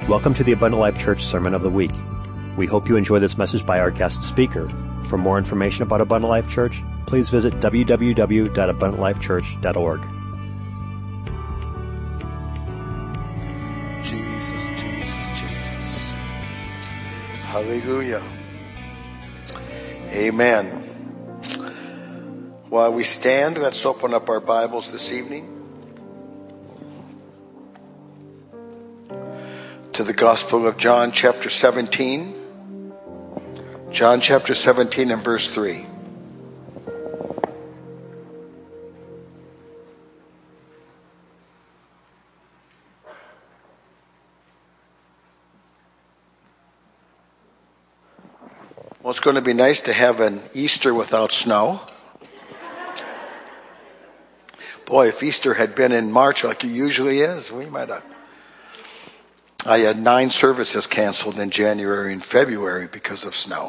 Welcome to the Abundant Life Church Sermon of the Week. We hope you enjoy this message by our guest speaker. For more information about Abundant Life Church, please visit www.abundantlifechurch.org. Jesus. Hallelujah. Amen. While we stand, let's open up our Bibles this evening to the Gospel of John chapter 17. John chapter 17 and verse 3. Well, it's going to be nice to have an Easter without snow. Boy, if Easter had been in March like it usually is, we might have. I had 9 services canceled in January and February because of snow.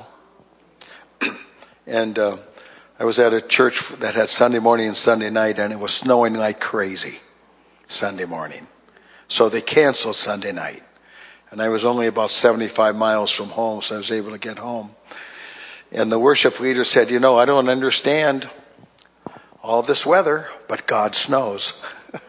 And I was at a church that had Sunday morning and Sunday night, and it was snowing like crazy Sunday morning. So they canceled Sunday night. And I was only about 75 miles from home, so I was able to get home. And the worship leader said, I don't understand all this weather, but God snows.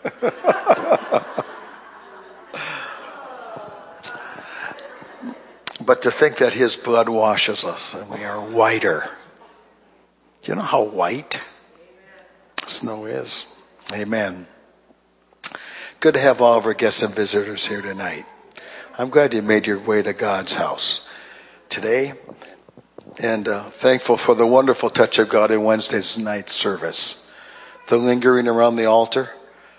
But to think that his blood washes us and we are whiter. Do you know how white snow is? Amen. Good to have all of our guests and visitors here tonight. I'm glad you made your way to God's house today. And thankful for the wonderful touch of God in Wednesday's night service. The lingering around the altar.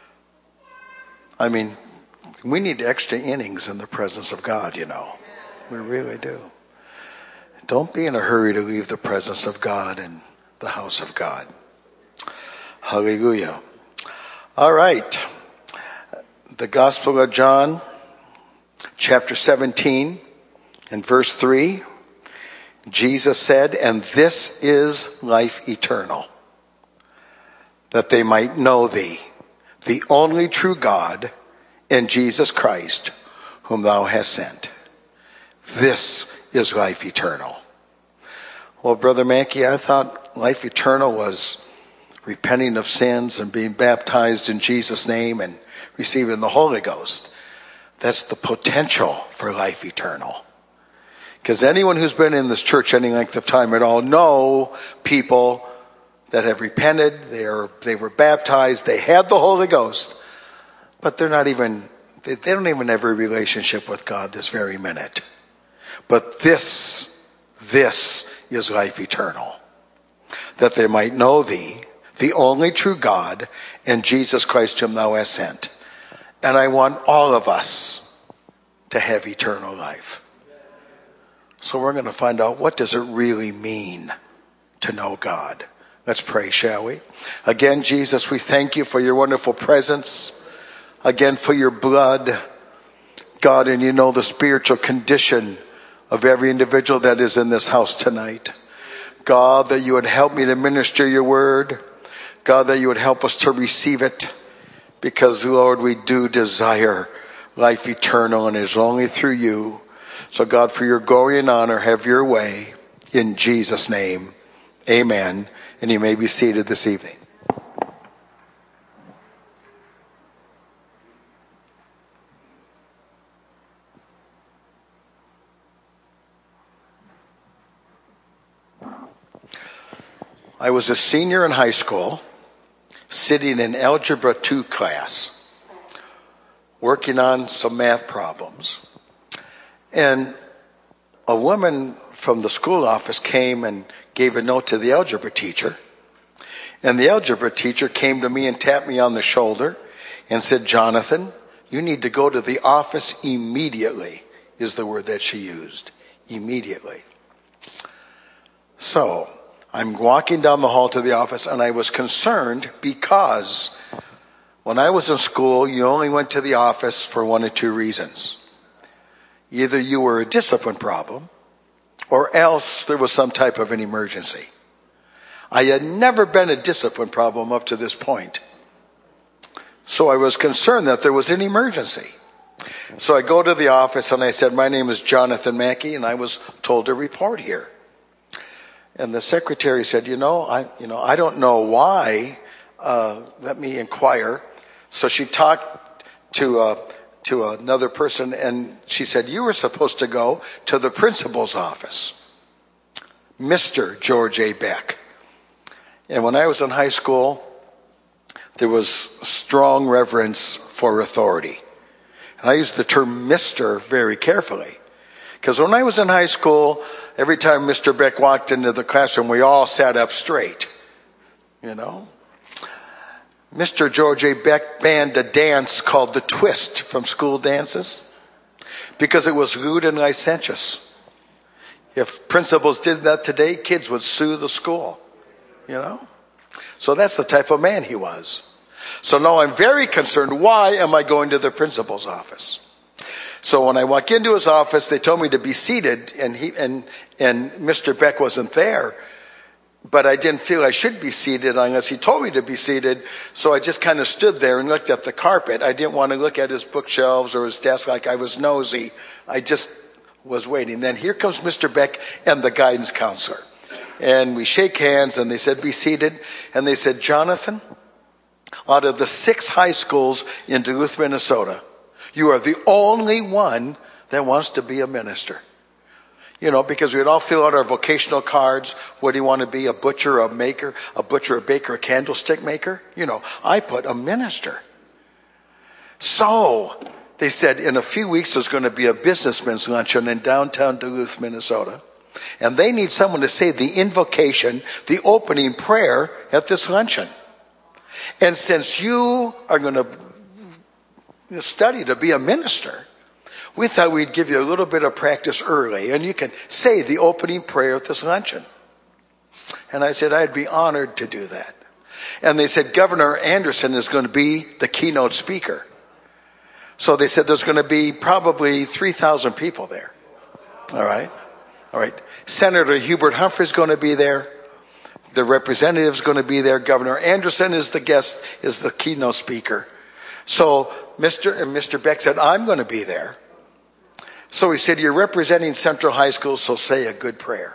I mean, we need extra innings in the presence of God, We really do. Don't be in a hurry to leave the presence of God and the house of God. Hallelujah. All right. The Gospel of John, chapter 17 and verse 3. Jesus said, "And this is life eternal, that they might know thee, the only true God, and Jesus Christ, whom thou hast sent." This is life eternal. Well, Brother Mackey, I thought life eternal was repenting of sins and being baptized in Jesus' name and receiving the Holy Ghost. That's the potential for life eternal. Because anyone who's been in this church any length of time at all know people that have repented, they were baptized, they had the Holy Ghost, but they don't even have a relationship with God this very minute. But this is life eternal, that they might know thee, the only true God, and Jesus Christ whom thou hast sent. And I want all of us to have eternal life. So we're going to find out, what does it really mean to know God? Let's pray, shall we? Again, Jesus, we thank you for your wonderful presence. Again, for your blood. God, and you know the spiritual condition of every individual that is in this house tonight. God, that you would help me to minister your word. God, that you would help us to receive it. Because, Lord, we do desire life eternal, and it is only through you. So, God, for your glory and honor, have your way. In Jesus' name, amen. And you may be seated this evening. I was a senior in high school, sitting in Algebra 2 class, working on some math problems. And a woman from the school office came and gave a note to the algebra teacher. And the algebra teacher came to me and tapped me on the shoulder and said, "Jonathan, you need to go to the office immediately," is the word that she used, immediately. So I'm walking down the hall to the office, and I was concerned because when I was in school, you only went to the office for one of two reasons. Either you were a discipline problem, or else there was some type of an emergency. I had never been a discipline problem up to this point. So I was concerned that there was an emergency. So I go to the office and I said, my name is Jonathan Mackey, and I was told to report here. And the secretary said, I don't know why. Let me inquire. So she talked to another person, and she said, you were supposed to go to the principal's office, Mr. George A. Beck. And when I was in high school, there was strong reverence for authority. And I used the term Mr. very carefully. Because when I was in high school, every time Mr. Beck walked into the classroom, we all sat up straight. Mr. George A. Beck banned a dance called the twist from school dances because it was lewd and licentious. If principals did that today, kids would sue the school. So that's the type of man he was. So now I'm very concerned. Why am I going to the principal's office? So when I walk into his office, they told me to be seated, and Mr. Beck wasn't there. But I didn't feel I should be seated unless he told me to be seated. So I just kind of stood there and looked at the carpet. I didn't want to look at his bookshelves or his desk like I was nosy. I just was waiting. Then here comes Mr. Beck and the guidance counselor. And we shake hands, and they said, be seated. And they said, Jonathan, out of the 6 high schools in Duluth, Minnesota, you are the only one that wants to be a minister. Because we'd all fill out our vocational cards. What do you want to be? A butcher, a baker, a candlestick maker? I put a minister. So they said in a few weeks there's going to be a businessman's luncheon in downtown Duluth, Minnesota. And they need someone to say the invocation, the opening prayer at this luncheon. And since you are going to study to be a minister, we thought we'd give you a little bit of practice early, and you can say the opening prayer at this luncheon. And I said, I'd be honored to do that. And they said, Governor Anderson is going to be the keynote speaker. So they said there's going to be probably 3,000 people there. All right. Senator Hubert Humphrey is going to be there. The representative's going to be there. Governor Anderson is the guest, is the keynote speaker. So Mr. Beck said, I'm going to be there. So he said, you're representing Central High School, so say a good prayer.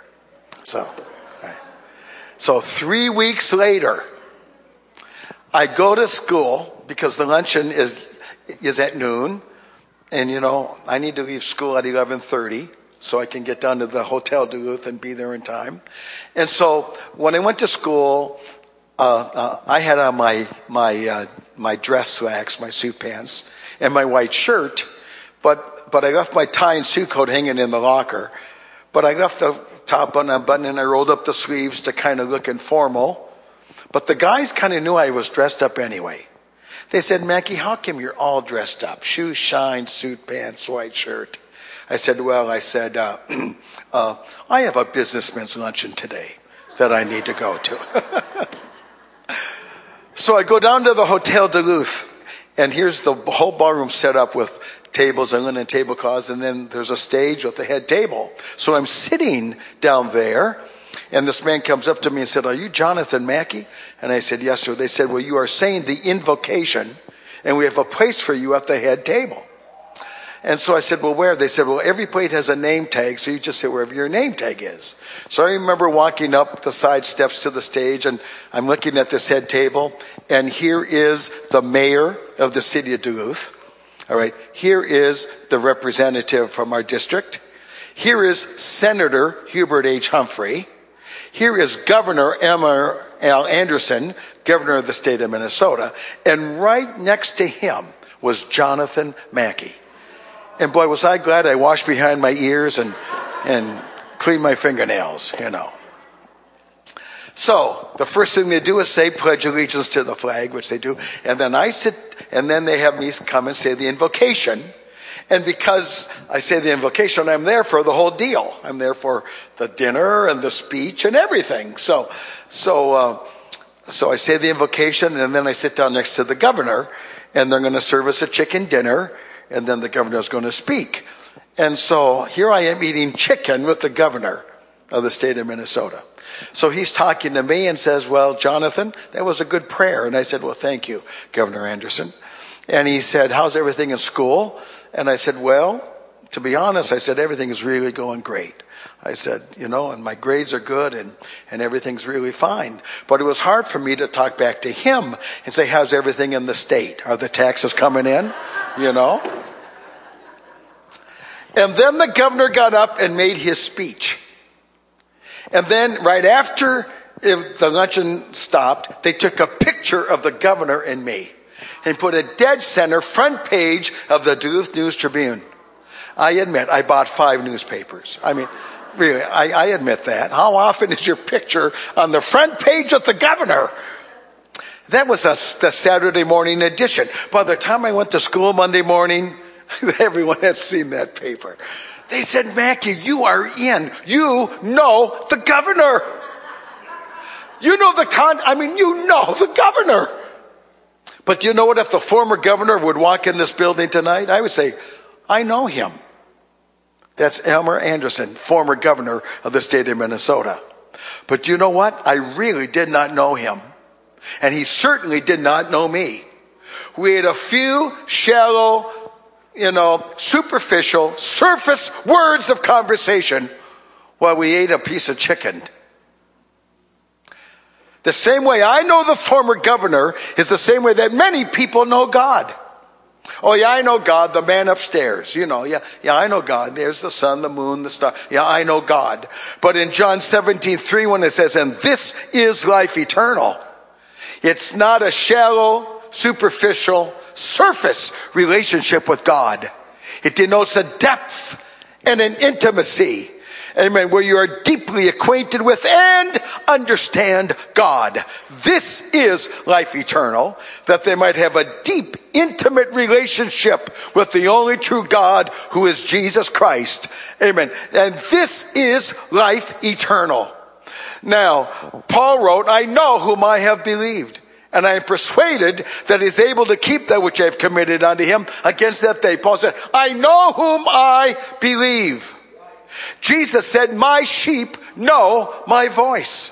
So 3 weeks later, I go to school because the luncheon is at noon. And, I need to leave school at 11:30 so I can get down to the Hotel Duluth and be there in time. And so when I went to school, I had on my dress slacks, my suit pants, and my white shirt. But I left my tie and suit coat hanging in the locker. But I left the top unbuttoned and I rolled up the sleeves to kind of look informal. But the guys kind of knew I was dressed up anyway. They said, Mackey, how come you're all dressed up? Shoes shine, suit pants, white shirt. I said, I have a businessman's luncheon today that I need to go to. So I go down to the Hotel Duluth, and here's the whole ballroom set up with tables and linen tablecloths, and then there's a stage with the head table. So I'm sitting down there, and this man comes up to me and said, are you Jonathan Mackey? And I said, yes, sir. They said, well, you are saying the invocation, and we have a place for you at the head table. And so I said, well, where? They said, well, every plate has a name tag, so you just sit wherever your name tag is. So I remember walking up the side steps to the stage, and I'm looking at this head table, and here is the mayor of the city of Duluth. All right, here is the representative from our district. Here is Senator Hubert H. Humphrey. Here is Governor Emma L. Anderson, governor of the state of Minnesota. And right next to him was Jonathan Mackey. And boy, was I glad I washed behind my ears and cleaned my fingernails, So the first thing they do is say pledge allegiance to the flag, which they do. And then I sit, and then they have me come and say the invocation. And because I say the invocation, I'm there for the whole deal. I'm there for the dinner and the speech and everything. So I say the invocation, and then I sit down next to the governor, and they're going to serve us a chicken dinner, and then the governor is going to speak. And so here I am eating chicken with the governor of the state of Minnesota. So he's talking to me and says, well, Jonathan, that was a good prayer. And I said, well, thank you, Governor Anderson. And he said, how's everything in school? And I said, well, to be honest, I said, everything is really going great. I said, and my grades are good and everything's really fine. But it was hard for me to talk back to him and say, how's everything in the state? Are the taxes coming in? And then the governor got up and made his speech. And then right after the luncheon stopped, they took a picture of the governor and me and put a dead center front page of the Duluth News Tribune. I admit, I bought 5 newspapers. I mean, really, I admit that. How often is your picture on the front page of the governor? That was the Saturday morning edition. By the time I went to school Monday morning, everyone had seen that paper. They said, Mackie, you are in. You know the governor. You know the governor. But you know what? If the former governor would walk in this building tonight, I would say, I know him. That's Elmer Anderson, former governor of the state of Minnesota. But you know what? I really did not know him. And he certainly did not know me. We had a few shallow, superficial, surface words of conversation while we ate a piece of chicken. The same way I know the former governor is the same way that many people know God. Oh yeah, I know God, the man upstairs. Yeah, I know God. There's the sun, the moon, the star. Yeah, I know God. But in John 17:3, when it says, and this is life eternal, it's not a shallow, superficial, surface relationship with God. It denotes a depth and an intimacy. Amen. Where you are deeply acquainted with and understand God. This is life eternal, that they might have a deep, intimate relationship with the only true God, who is Jesus Christ. Amen. And this is life eternal. Now, Paul wrote, I know whom I have believed, and I am persuaded that he is able to keep that which I have committed unto him against that day. Paul said, I know whom I believe. Jesus said, my sheep know my voice.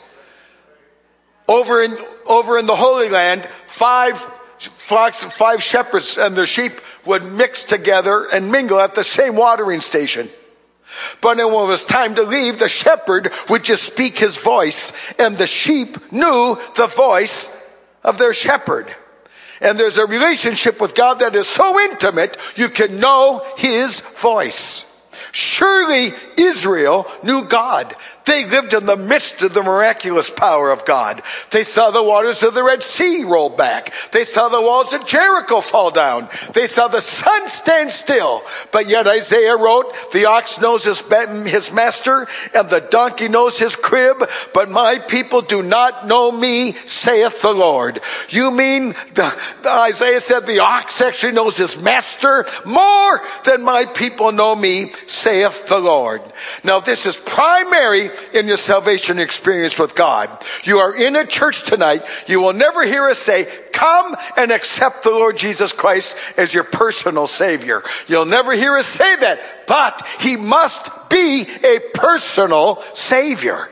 Over in the Holy Land, 5 flocks, 5 shepherds and their sheep would mix together and mingle at the same watering station. But when it was time to leave, the shepherd would just speak his voice, and the sheep knew the voice of their shepherd. And there's a relationship with God that is so intimate, you can know his voice. Surely Israel knew God. They lived in the midst of the miraculous power of God. They saw the waters of the Red Sea roll back. They saw the walls of Jericho fall down. They saw the sun stand still. But yet Isaiah wrote, the ox knows his master, and the donkey knows his crib, but my people do not know me, saith the Lord. You mean, Isaiah said the ox actually knows his master more than my people know me, saith the Lord. Now this is primary in your salvation experience with God. You are in a church tonight. You will never hear us say, come and accept the Lord Jesus Christ as your personal Savior. You'll never hear us say that, but he must be a personal Savior.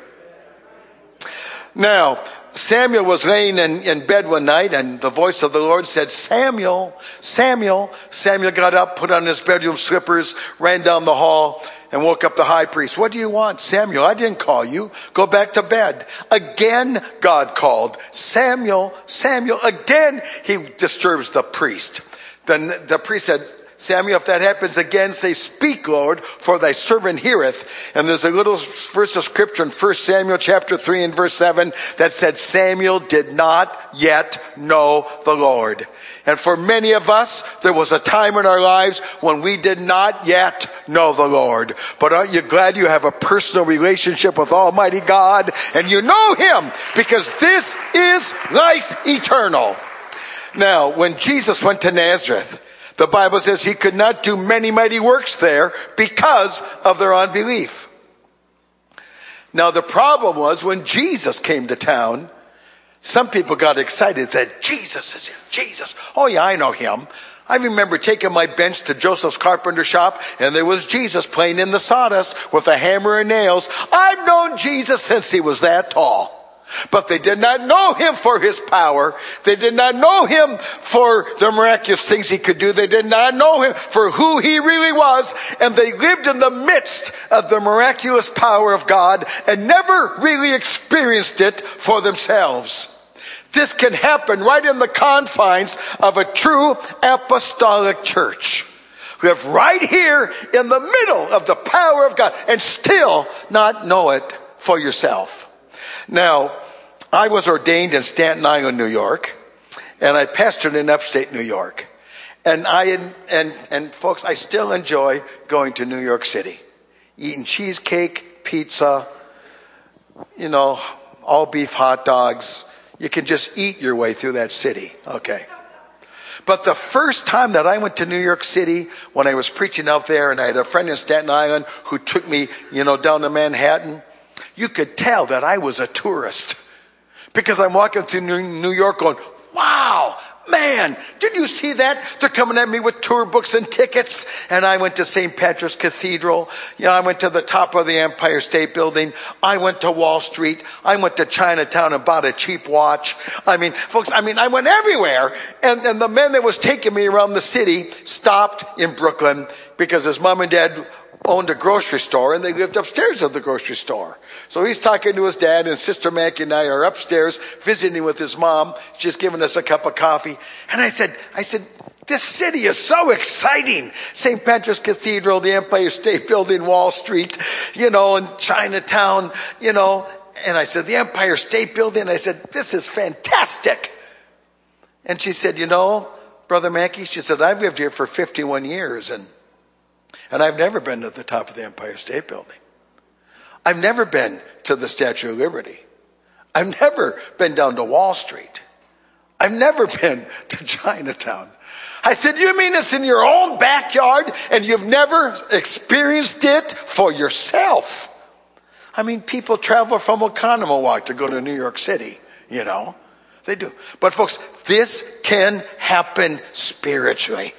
Now, Samuel was laying in bed one night, and the voice of the Lord said, Samuel, Samuel. Samuel got up, put on his bedroom slippers, ran down the hall, and woke up the high priest. What do you want? Samuel, I didn't call you. Go back to bed. Again, God called. Samuel, Samuel. Again, he disturbs the priest. Then the priest said, Samuel, if that happens again, say, speak, Lord, for thy servant heareth. And there's a little verse of scripture in 1 Samuel chapter 3 and verse 7 that said, Samuel did not yet know the Lord. And for many of us, there was a time in our lives when we did not yet know the Lord. But aren't you glad you have a personal relationship with Almighty God and you know him? Because this is life eternal. Now, when Jesus went to Nazareth, the Bible says he could not do many mighty works there because of their unbelief. Now the problem was when Jesus came to town, some people got excited and said, Jesus is here, Jesus. Oh yeah, I know him. I remember taking my bench to Joseph's carpenter shop, and there was Jesus playing in the sawdust with a hammer and nails. I've known Jesus since he was that tall. But they did not know him for his power. They did not know him for the miraculous things he could do. They did not know him for who he really was. And they lived in the midst of the miraculous power of God and never really experienced it for themselves. This can happen right in the confines of a true apostolic church. We have right here in the middle of the power of God and still not know it for yourself. Now, I was ordained in Staten Island, New York, and I pastored in upstate New York. And folks, I still enjoy going to New York City, eating cheesecake, pizza, all beef hot dogs. You can just eat your way through that city. Okay. But the first time that I went to New York City, when I was preaching out there, and I had a friend in Staten Island who took me, down to Manhattan, you could tell that I was a tourist. Because I'm walking through New York going, wow, man, did you see that? They're coming at me with tour books and tickets. And I went to St. Patrick's Cathedral. I went to the top of the Empire State Building. I went to Wall Street. I went to Chinatown and bought a cheap watch. I went everywhere. And the man that was taking me around the city stopped in Brooklyn because his mom and dad owned a grocery store, and they lived upstairs of the grocery store. So he's talking to his dad, and Sister Mackie and I are upstairs visiting with his mom, just giving us a cup of coffee. And I said, this city is so exciting. St. Patrick's Cathedral, the Empire State Building, Wall Street, and Chinatown, And I said, the Empire State Building. I said, this is fantastic. And she said, Brother Mackie, she said, I've lived here for 51 years, and I've never been to the top of the Empire State Building. I've never been to the Statue of Liberty. I've never been down to Wall Street. I've never been to Chinatown. I said, you mean it's in your own backyard and you've never experienced it for yourself? People travel from Oconomowoc to go to New York City, They do. But folks, this can happen spiritually.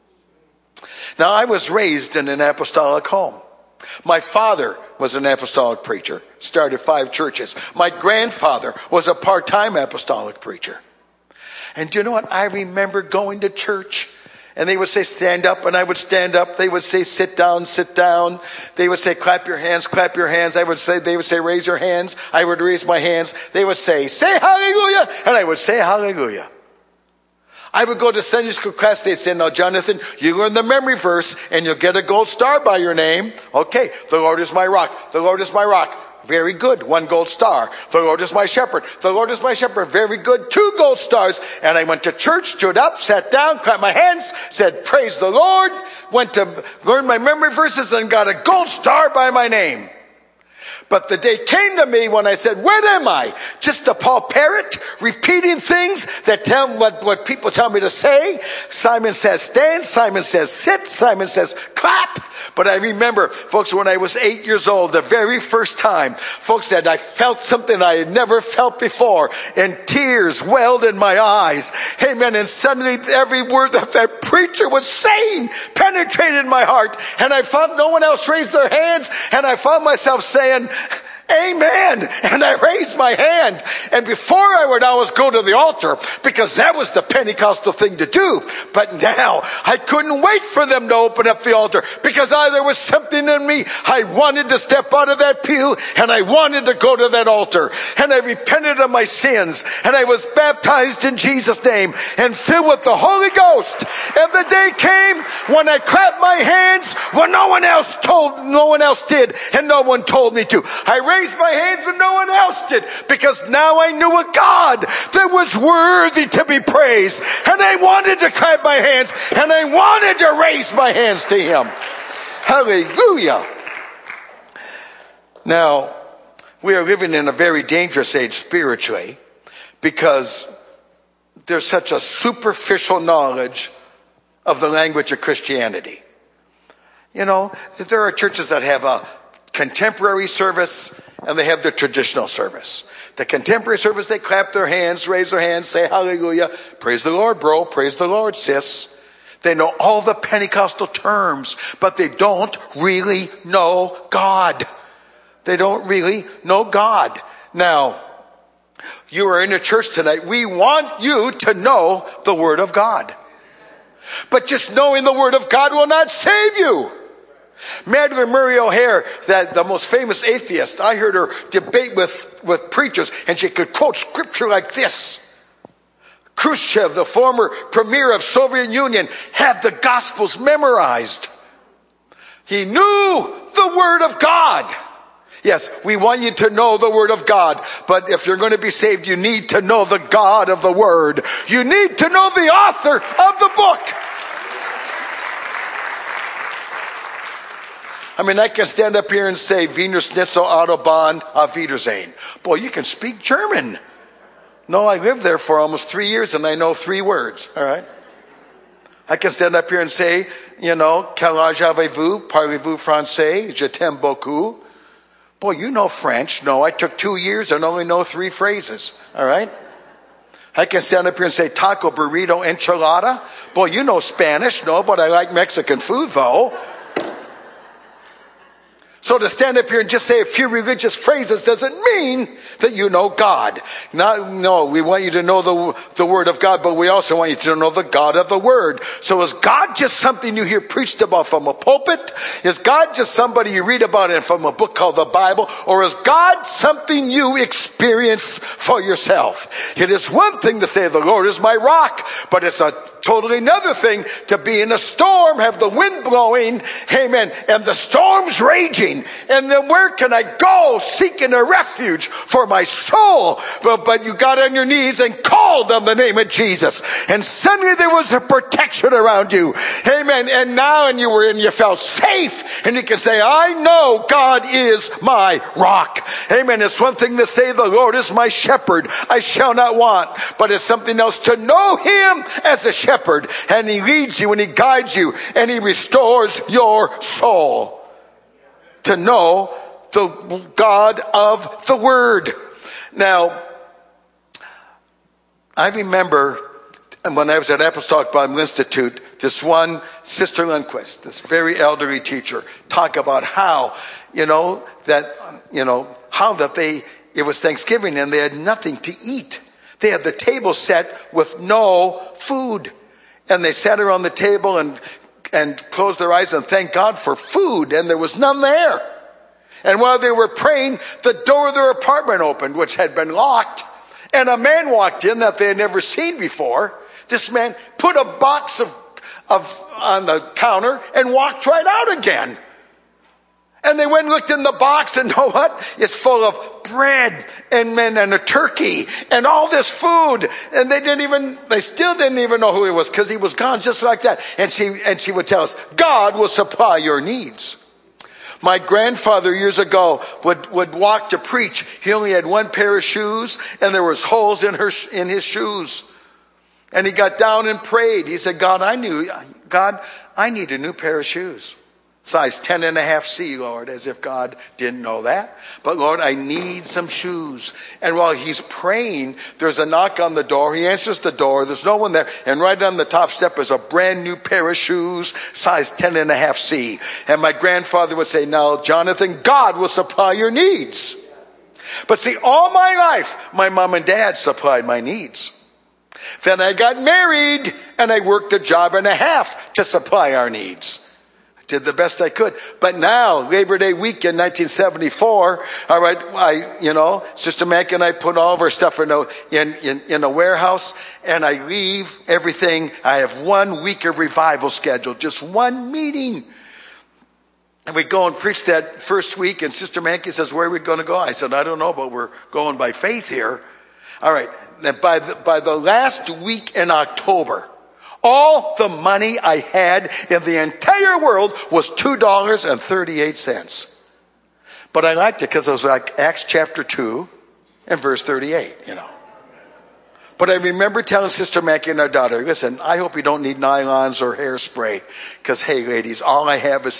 Now, I was raised in an apostolic home. My father was an apostolic preacher, started 5 churches. My grandfather was a part-time apostolic preacher. And do you know what? I remember going to church, and they would say, stand up, and I would stand up. They would say, sit down, sit down. They would say, clap your hands, clap your hands. They would say, raise your hands. I would raise my hands. They would say hallelujah, and I would say hallelujah. I would go to Sunday school class. They'd say, now, Jonathan, you learn the memory verse and you'll get a gold star by your name. Okay, the Lord is my rock. The Lord is my rock. Very good. 1 gold star. The Lord is my shepherd. The Lord is my shepherd. Very good. 2 gold stars. And I went to church, stood up, sat down, clapped my hands, said, praise the Lord. Went to learn my memory verses and got a gold star by my name. But the day came to me when I said, where am I? Just a Paul Parrot repeating things that tell what people tell me to say. Simon says stand. Simon says sit. Simon says clap. But I remember, folks, when I was 8 years old, the very first time, folks, that I felt something I had never felt before, and tears welled in my eyes. Amen. And suddenly every word that preacher was saying penetrated my heart. And I found no one else raised their hands. And I found myself saying, amen. And I raised my hand. And before I would always go to the altar, because that was the Pentecostal thing to do. But now I couldn't wait for them to open up the altar, because there was something in me. I wanted to step out of that pew and I wanted to go to that altar. And I repented of my sins. And I was baptized in Jesus' name and filled with the Holy Ghost. And the day came when I clapped my hands when no one else did, and no one told me to. I raised my hands when no one else did, because now I knew a God that was worthy to be praised. And I wanted to clap my hands, and I wanted to raise my hands to Him. Hallelujah. Now, we are living in a very dangerous age spiritually, because there's such a superficial knowledge of the language of Christianity. There are churches that have a contemporary service and they have the traditional service. The contemporary service, they clap their hands, raise their hands, say hallelujah, praise the Lord, bro, praise the Lord, sis. They know all the Pentecostal terms, but they don't really know God. They don't really know God. Now, You are in a church tonight. We want you to know the Word of God. But just knowing the Word of God will not save you. Madeleine Murray O'Hair, the most famous atheist, I heard her debate with preachers, and she could quote scripture like this. Khrushchev, the former premier of Soviet Union, had the Gospels memorized. He knew the Word of God. Yes, we want you to know the Word of God, but if you're going to be saved, you need to know the God of the Word. You need to know the author of the book. I mean, I can stand up here and say, Wiener Schnitzel, Autobahn, Auf Wiedersehen. Boy, you can speak German. No, I lived there for almost 3 years and I know 3 words, all right? I can stand up here and say, quel âge avez-vous? Parlez-vous français? Je t'aime beaucoup. Boy, you know French. No, I took 2 years and only know 3 phrases, all right? I can stand up here and say taco, burrito, enchilada. Boy, you know Spanish. No, but I like Mexican food though. So to stand up here and just say a few religious phrases doesn't mean that you know God. No, we want you to know the Word of God, but we also want you to know the God of the Word. So is God just something you hear preached about from a pulpit? Is God just somebody you read about from a book called the Bible? Or is God something you experience for yourself? It is one thing to say the Lord is my rock, but it's a totally another thing to be in a storm, have the wind blowing, amen, and the storm's raging. And then where can I go seeking a refuge for my soul? But you got on your knees and called on the name of Jesus. And suddenly there was a protection around you. Amen. And now you felt safe. And you can say, I know God is my rock. Amen. It's one thing to say the Lord is my shepherd. I shall not want. But it's something else to know Him as a shepherd. And He leads you and He guides you and He restores your soul. To know the God of the Word. Now, I remember when I was at Apostolic Bible Institute, this one Sister Lundquist, this very elderly teacher, talk about how, it was Thanksgiving and they had nothing to eat. They had the table set with no food. And they sat around the table and closed their eyes and thanked God for food, and there was none there. And while they were praying, the door of their apartment opened, which had been locked, and a man walked in that they had never seen before. This man put a box on the counter and walked right out again. And they went and looked in the box, and know what? It's full of bread and a turkey and all this food. And they still didn't even know who he was because he was gone just like that. And she would tell us, God will supply your needs. My grandfather years ago would walk to preach. He only had one pair of shoes and there was holes in his shoes. And he got down and prayed. He said, God, I need a new pair of shoes. Size 10.5C, Lord, as if God didn't know that. But Lord, I need some shoes. And while he's praying, there's a knock on the door. He answers the door. There's no one there. And right on the top step is a brand new pair of shoes, size 10.5C. And my grandfather would say, now, Jonathan, God will supply your needs. But see, all my life, my mom and dad supplied my needs. Then I got married and I worked a job and a half to supply our needs. Did the best I could. But now, Labor Day weekend, 1974, all right, Sister Mac and I put all of our stuff in a warehouse, and I leave everything. I have 1 week of revival scheduled, just one meeting. And we go and preach that first week, and Sister Mankey says, where are we going to go? I said, I don't know, but we're going by faith here. All right, and by the last week in October, all the money I had in the entire world was $2.38. But I liked it because it was like Acts chapter 2 and verse 38, But I remember telling Sister Mackie and our daughter, listen, I hope you don't need nylons or hairspray. Because, hey, ladies, all we have is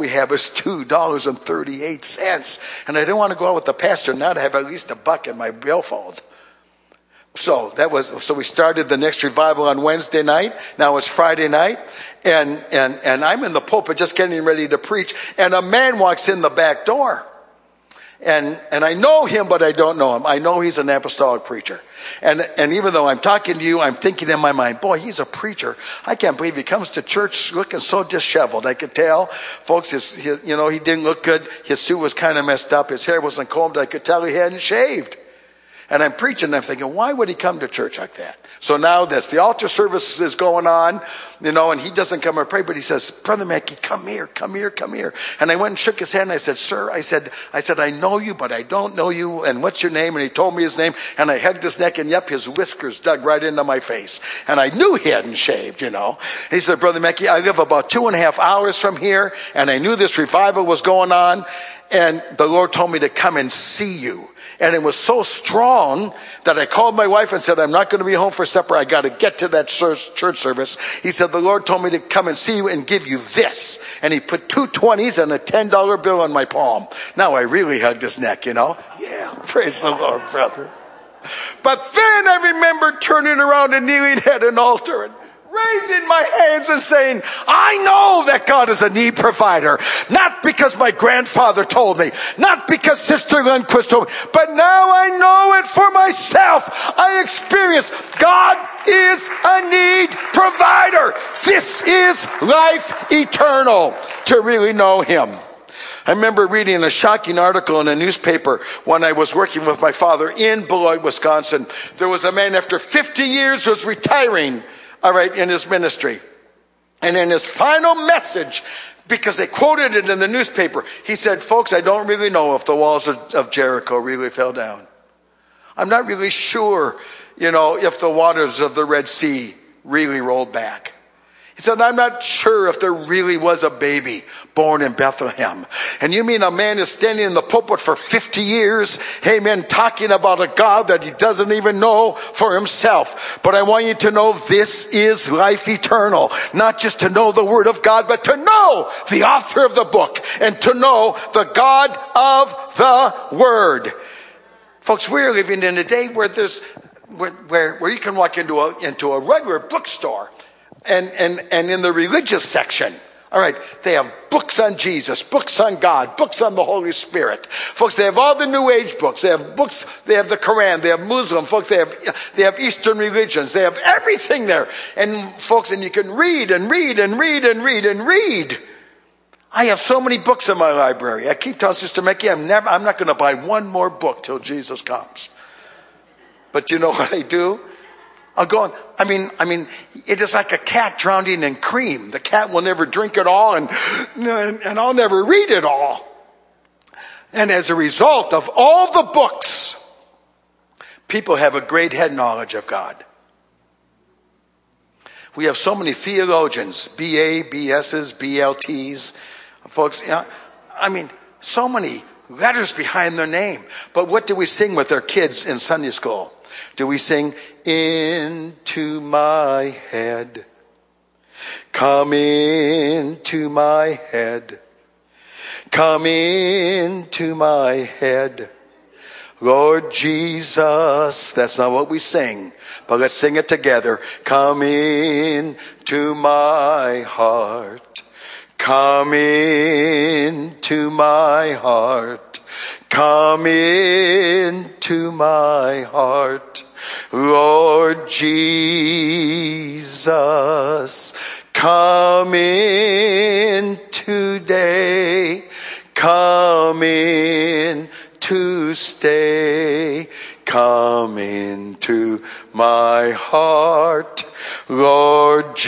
$2.38. And I didn't want to go out with the pastor not to have at least $1 in my billfold. So we started the next revival on Wednesday night. Now it's Friday night. And I'm in the pulpit just getting ready to preach. And a man walks in the back door. And I know him, but I don't know him. I know he's an apostolic preacher. And even though I'm talking to you, I'm thinking in my mind, boy, he's a preacher. I can't believe he comes to church looking so disheveled. I could tell, folks, he didn't look good. His suit was kind of messed up. His hair wasn't combed. I could tell he hadn't shaved. And I'm preaching, and I'm thinking, why would he come to church like that? So now the altar service is going on, and he doesn't come and pray, but he says, Brother Mackey, come here. And I went and shook his hand, and I said, sir, I said, I know you, but I don't know you, and what's your name? And he told me his name, and I hugged his neck, and yep, his whiskers dug right into my face. And I knew he hadn't shaved, He said, Brother Mackey, I live about 2.5 hours from here, and I knew this revival was going on, and the Lord told me to come and see you. And it was so strong that I called my wife and said, I'm not going to be home for supper. I got to get to that church service. He said, the Lord told me to come and see you and give you this. And he put 2 20s and a $10 bill on my palm. Now I really hugged his neck, Yeah, praise the Lord, brother. But then I remember turning around and kneeling at an altar and raising my hands and saying, I know that God is a need provider. Not because my grandfather told me, not because Sister Lundquist told me, but now I know it for myself. I experience God is a need provider. This is life eternal, to really know him. I remember reading a shocking article in a newspaper when I was working with my father in Beloit, Wisconsin. There was a man after 50 years was retiring, in his ministry. And in his final message, because they quoted it in the newspaper, he said, folks, I don't really know if the walls of Jericho really fell down. I'm not really sure, if the waters of the Red Sea really rolled back. He said, I'm not sure if there really was a baby born in Bethlehem. And you mean a man is standing in the pulpit for 50 years, amen, talking about a God that he doesn't even know for himself. But I want you to know this is life eternal. Not just to know the Word of God, but to know the author of the book and to know the God of the Word. Folks, we're living in a day where where you can walk into a regular bookstore and in the religious section, all right, they have books on Jesus, books on God, books on the Holy Spirit. Folks, they have all the New Age books. They have books, they have the Quran, they have Muslim, folks, they have Eastern religions. They have everything there. And folks, and you can read and read and read and read and read. I have so many books in my library. I keep telling Sister Mickey, I'm not going to buy one more book till Jesus comes. But you know what I do? I'll go on. I mean, it is like a cat drowning in cream. The cat will never drink it all, and I'll never read it all. And as a result of all the books, people have a great head knowledge of God. We have so many theologians, BA, BSs, BLTs, folks. So many letters behind their name. But what do we sing with our kids in Sunday school? Do we sing, into my head, come into my head, come into my head, Lord Jesus. That's not what we sing, but let's sing it together. Come into my heart, come into my heart. Come into my heart, Lord Jesus. Come in today. Come in to stay. Come into my heart, Lord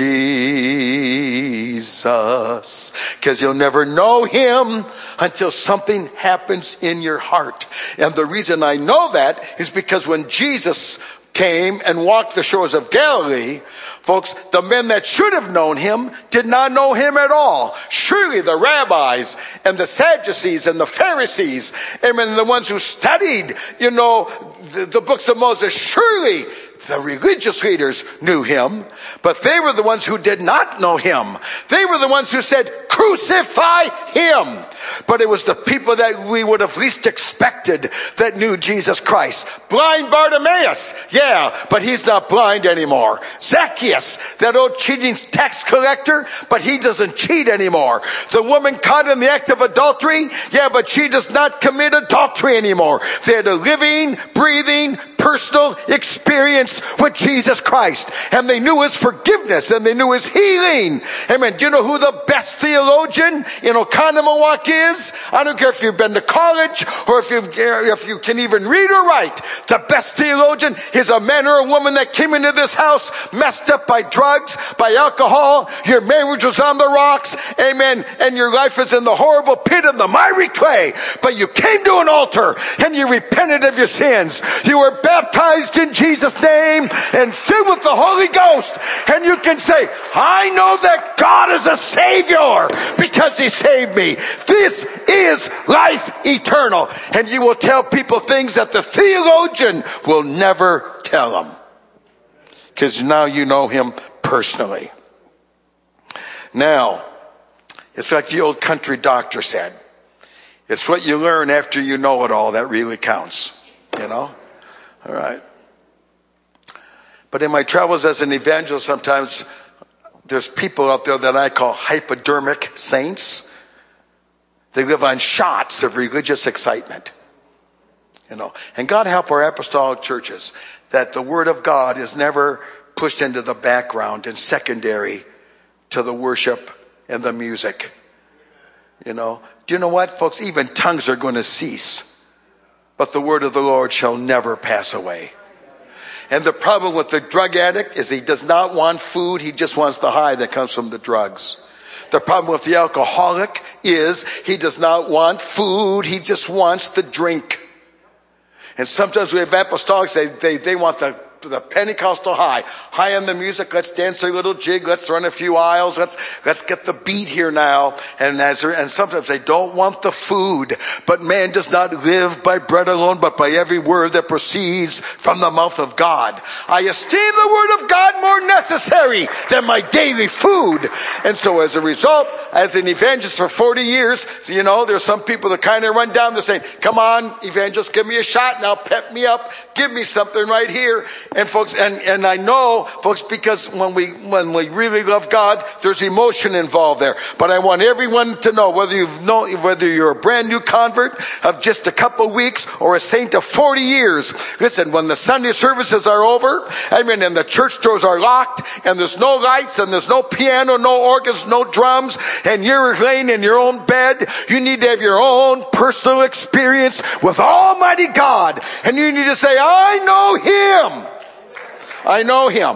Jesus. Because you'll never know him until something happens in your heart. And the reason I know that is because when Jesus came and walked the shores of Galilee, folks, the men that should have known him did not know him at all. Surely the rabbis and the Sadducees and the Pharisees, and the ones who studied, the books of Moses, surely The religious leaders knew him, but they were the ones who did not know him. They were the ones who said, crucify him. But it was the people that we would have least expected that knew Jesus Christ. Blind Bartimaeus, yeah, but he's not blind anymore. Zacchaeus, that old cheating tax collector, but he doesn't cheat anymore. The woman caught in the act of adultery, yeah, but she does not commit adultery anymore. They had a living, breathing, personal experience with Jesus Christ. And they knew his forgiveness and they knew his healing. Amen. Do you know who the best theologian in Oconomowoc is? I don't care if you've been to college or if you can even read or write. The best theologian is a man or a woman that came into this house messed up by drugs, by alcohol. Your marriage was on the rocks. Amen. And your life is in the horrible pit of the miry clay. But you came to an altar and you repented of your sins. You were baptized in Jesus' name and filled with the Holy Ghost. And you can say, I know that God is a Savior because he saved me. This is life eternal. And you will tell people things that the theologian will never tell them. Because now you know him personally. Now, it's like the old country doctor said. It's what you learn after you know it all that really counts. You know? All right. But in my travels as an evangelist, sometimes there's people out there that I call hypodermic saints. They live on shots of religious excitement. You know, and God help our apostolic churches that the Word of God is never pushed into the background and secondary to the worship and the music. You know, do you know what, folks? Even tongues are going to cease, but the word of the Lord shall never pass away. And the problem with the drug addict is he does not want food. He just wants the high that comes from the drugs. The problem with the alcoholic is he does not want food. He just wants the drink. And sometimes we have apostolics, they want the Pentecostal high on the music. Let's dance a little jig. Let's run a few aisles. Let's get the beat here now. And sometimes they don't want the food. But man does not live by bread alone, but by every word that proceeds from the mouth of God. I esteem the word of God more necessary than my daily food. And so as a result, as an evangelist for 40 years, you know, there's some people that kind of run down. They're saying, come on, evangelist, give me a shot now. Pep me up. Give me something right here. And folks, and I know, folks, because when we really love God, there's emotion involved there. But I want everyone to know, whether you're a brand new convert of just a couple weeks or a saint of 40 years. Listen, when the Sunday services are over, amen, and the church doors are locked, and there's no lights, and there's no piano, no organs, no drums, and you're laying in your own bed, you need to have your own personal experience with Almighty God. And you need to say, I know him. I know him.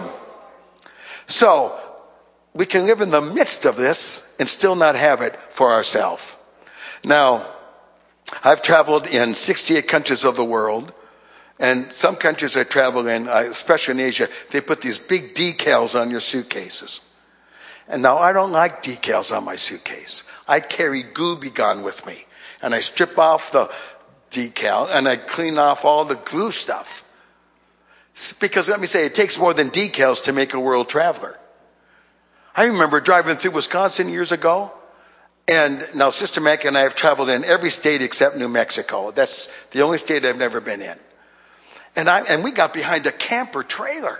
So, we can live in the midst of this and still not have it for ourselves. Now, I've traveled in 68 countries of the world. And some countries I travel in, especially in Asia, they put these big decals on your suitcases. And now I don't like decals on my suitcase. I carry Gooby Gun with me. And I strip off the decal and I clean off all the glue stuff. Because let me say, it takes more than decals to make a world traveler. I remember driving through Wisconsin years ago. And now Sister Mac and I have traveled in every state except New Mexico. That's the only state I've never been in. And we got behind a camper trailer,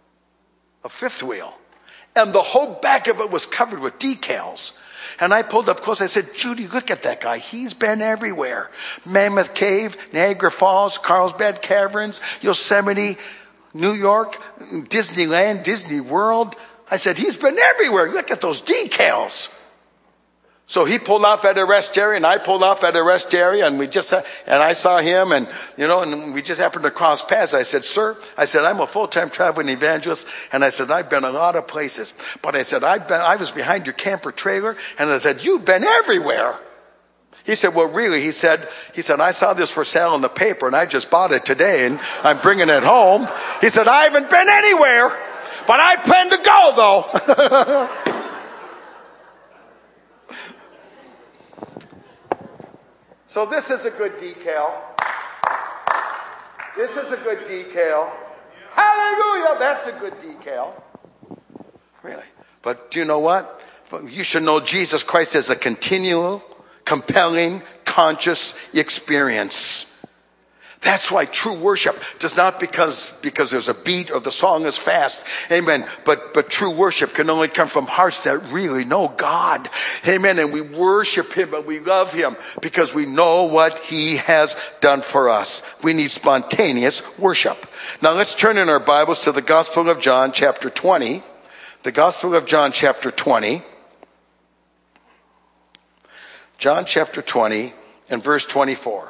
a fifth wheel. And the whole back of it was covered with decals. And I pulled up close. I said, Judy, look at that guy. He's been everywhere. Mammoth Cave, Niagara Falls, Carlsbad Caverns, Yosemite, New York, Disneyland, Disney World. I said, he's been everywhere. Look at those decals. So he pulled off at a rest area, and I pulled off at a rest area, and I saw him, and we just happened to cross paths. I said, sir, I'm a full-time traveling evangelist, and I said, I've been a lot of places, but I said, I was behind your camper trailer, and I said, you've been everywhere. He said, well, really? He said, I saw this for sale in the paper, and I just bought it today, and I'm bringing it home. He said, I haven't been anywhere, but I plan to go, though. So this is a good decal. This is a good decal. Hallelujah. That's a good decal. Really. But do you know what? You should know Jesus Christ as a continual, compelling, conscious experience. That's why true worship does not because there's a beat or the song is fast. Amen. But true worship can only come from hearts that really know God. Amen. And we worship Him and we love Him because we know what He has done for us. We need spontaneous worship. Now let's turn in our Bibles to the Gospel of John chapter 20. The Gospel of John chapter 20. John chapter 20 and verse 24.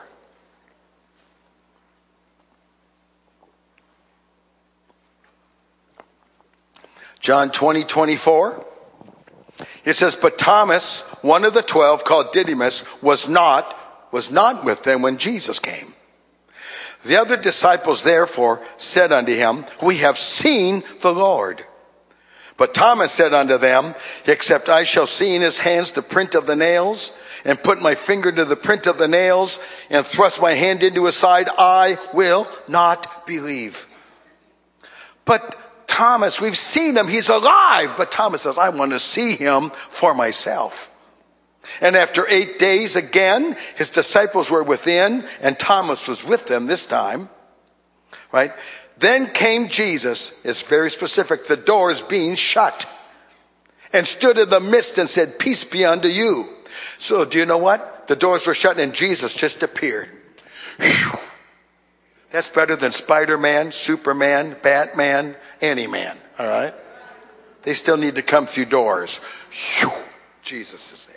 John 20:24. It says, but Thomas, one of the 12, called Didymus, was not with them when Jesus came. The other disciples therefore said unto him, we have seen the Lord. But Thomas said unto them, except I shall see in his hands the print of the nails, and put my finger to the print of the nails, and thrust my hand into his side, I will not believe. But Thomas, we've seen him, he's alive. But Thomas says, I want to see him for myself. And after 8 days again, his disciples were within, and Thomas was with them this time. Right? Then came Jesus, it's very specific, the doors being shut, and stood in the midst and said, peace be unto you. So do you know what? The doors were shut and Jesus just appeared. Whew. That's better than Spider-Man, Superman, Batman, any man. All right? They still need to come through doors. Whew. Jesus is there.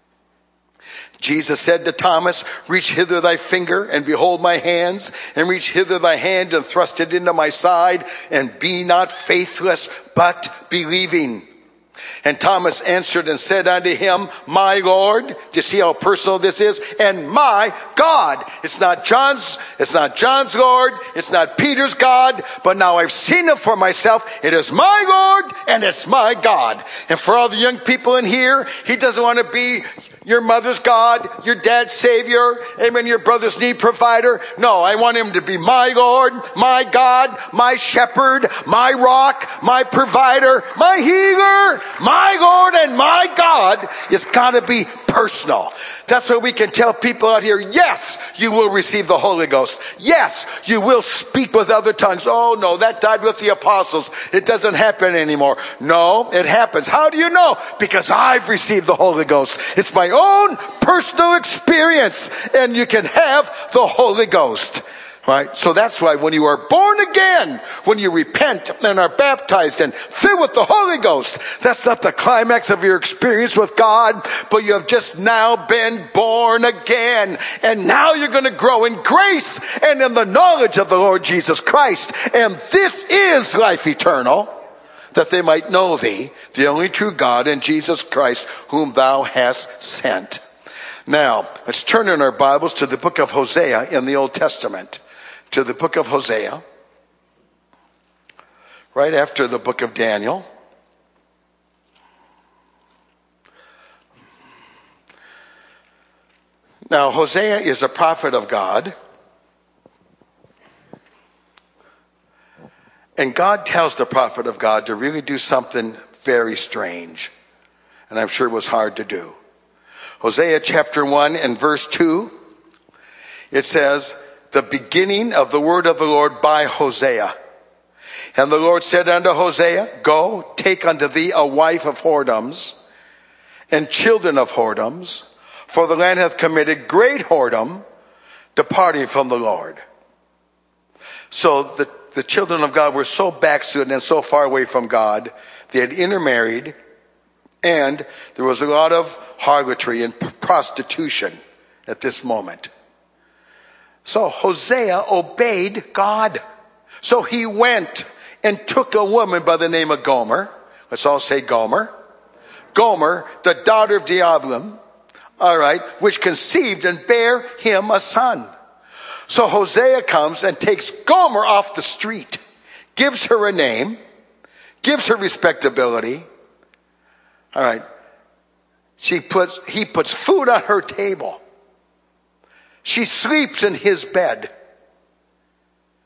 Jesus said to Thomas, reach hither thy finger and behold my hands, and reach hither thy hand and thrust it into my side, and be not faithless, but believing. And Thomas answered and said unto him, my Lord. Do you see how personal this is? And my God. It's not John's Lord. It's not Peter's God. But now I've seen it for myself. It is my Lord and it's my God. And for all the young people in here, He doesn't want to be your mother's God, your dad's Savior, amen, your brother's need provider. No, I want Him to be my Lord, my God, my shepherd, my rock, my provider, my healer, my Lord and my God. It's got to be personal. That's why we can tell people out here, yes, you will receive the Holy Ghost. Yes, you will speak with other tongues. Oh no, that died with the apostles. It doesn't happen anymore. No, it happens. How do you know? Because I've received the Holy Ghost. It's my own personal experience, and you can have the Holy Ghost. Right? So that's why when you are born again, when you repent and are baptized and filled with the Holy Ghost, that's not the climax of your experience with God, but you have just now been born again. And now you're going to grow in grace and in the knowledge of the Lord Jesus Christ. And this is life eternal, that they might know thee, the only true God, and Jesus Christ, whom thou hast sent. Now, let's turn in our Bibles to the book of Hosea in the Old Testament. To the book of Hosea, right after the book of Daniel. Now, Hosea is a prophet of God. And God tells the prophet of God to really do something very strange. And I'm sure it was hard to do. Hosea chapter 1 and verse 2, it says, the beginning of the word of the Lord by Hosea. And the Lord said unto Hosea, go, take unto thee a wife of whoredoms, and children of whoredoms, for the land hath committed great whoredom, departing from the Lord. So the children of God were so backslidden and so far away from God, they had intermarried, and there was a lot of harlotry and prostitution at this moment. So Hosea obeyed God. So he went and took a woman by the name of Gomer. Let's all say Gomer. Gomer, the daughter of Diablim, all right, which conceived and bare him a son. So Hosea comes and takes Gomer off the street, gives her a name, gives her respectability. All right. He puts food on her table. She sleeps in his bed.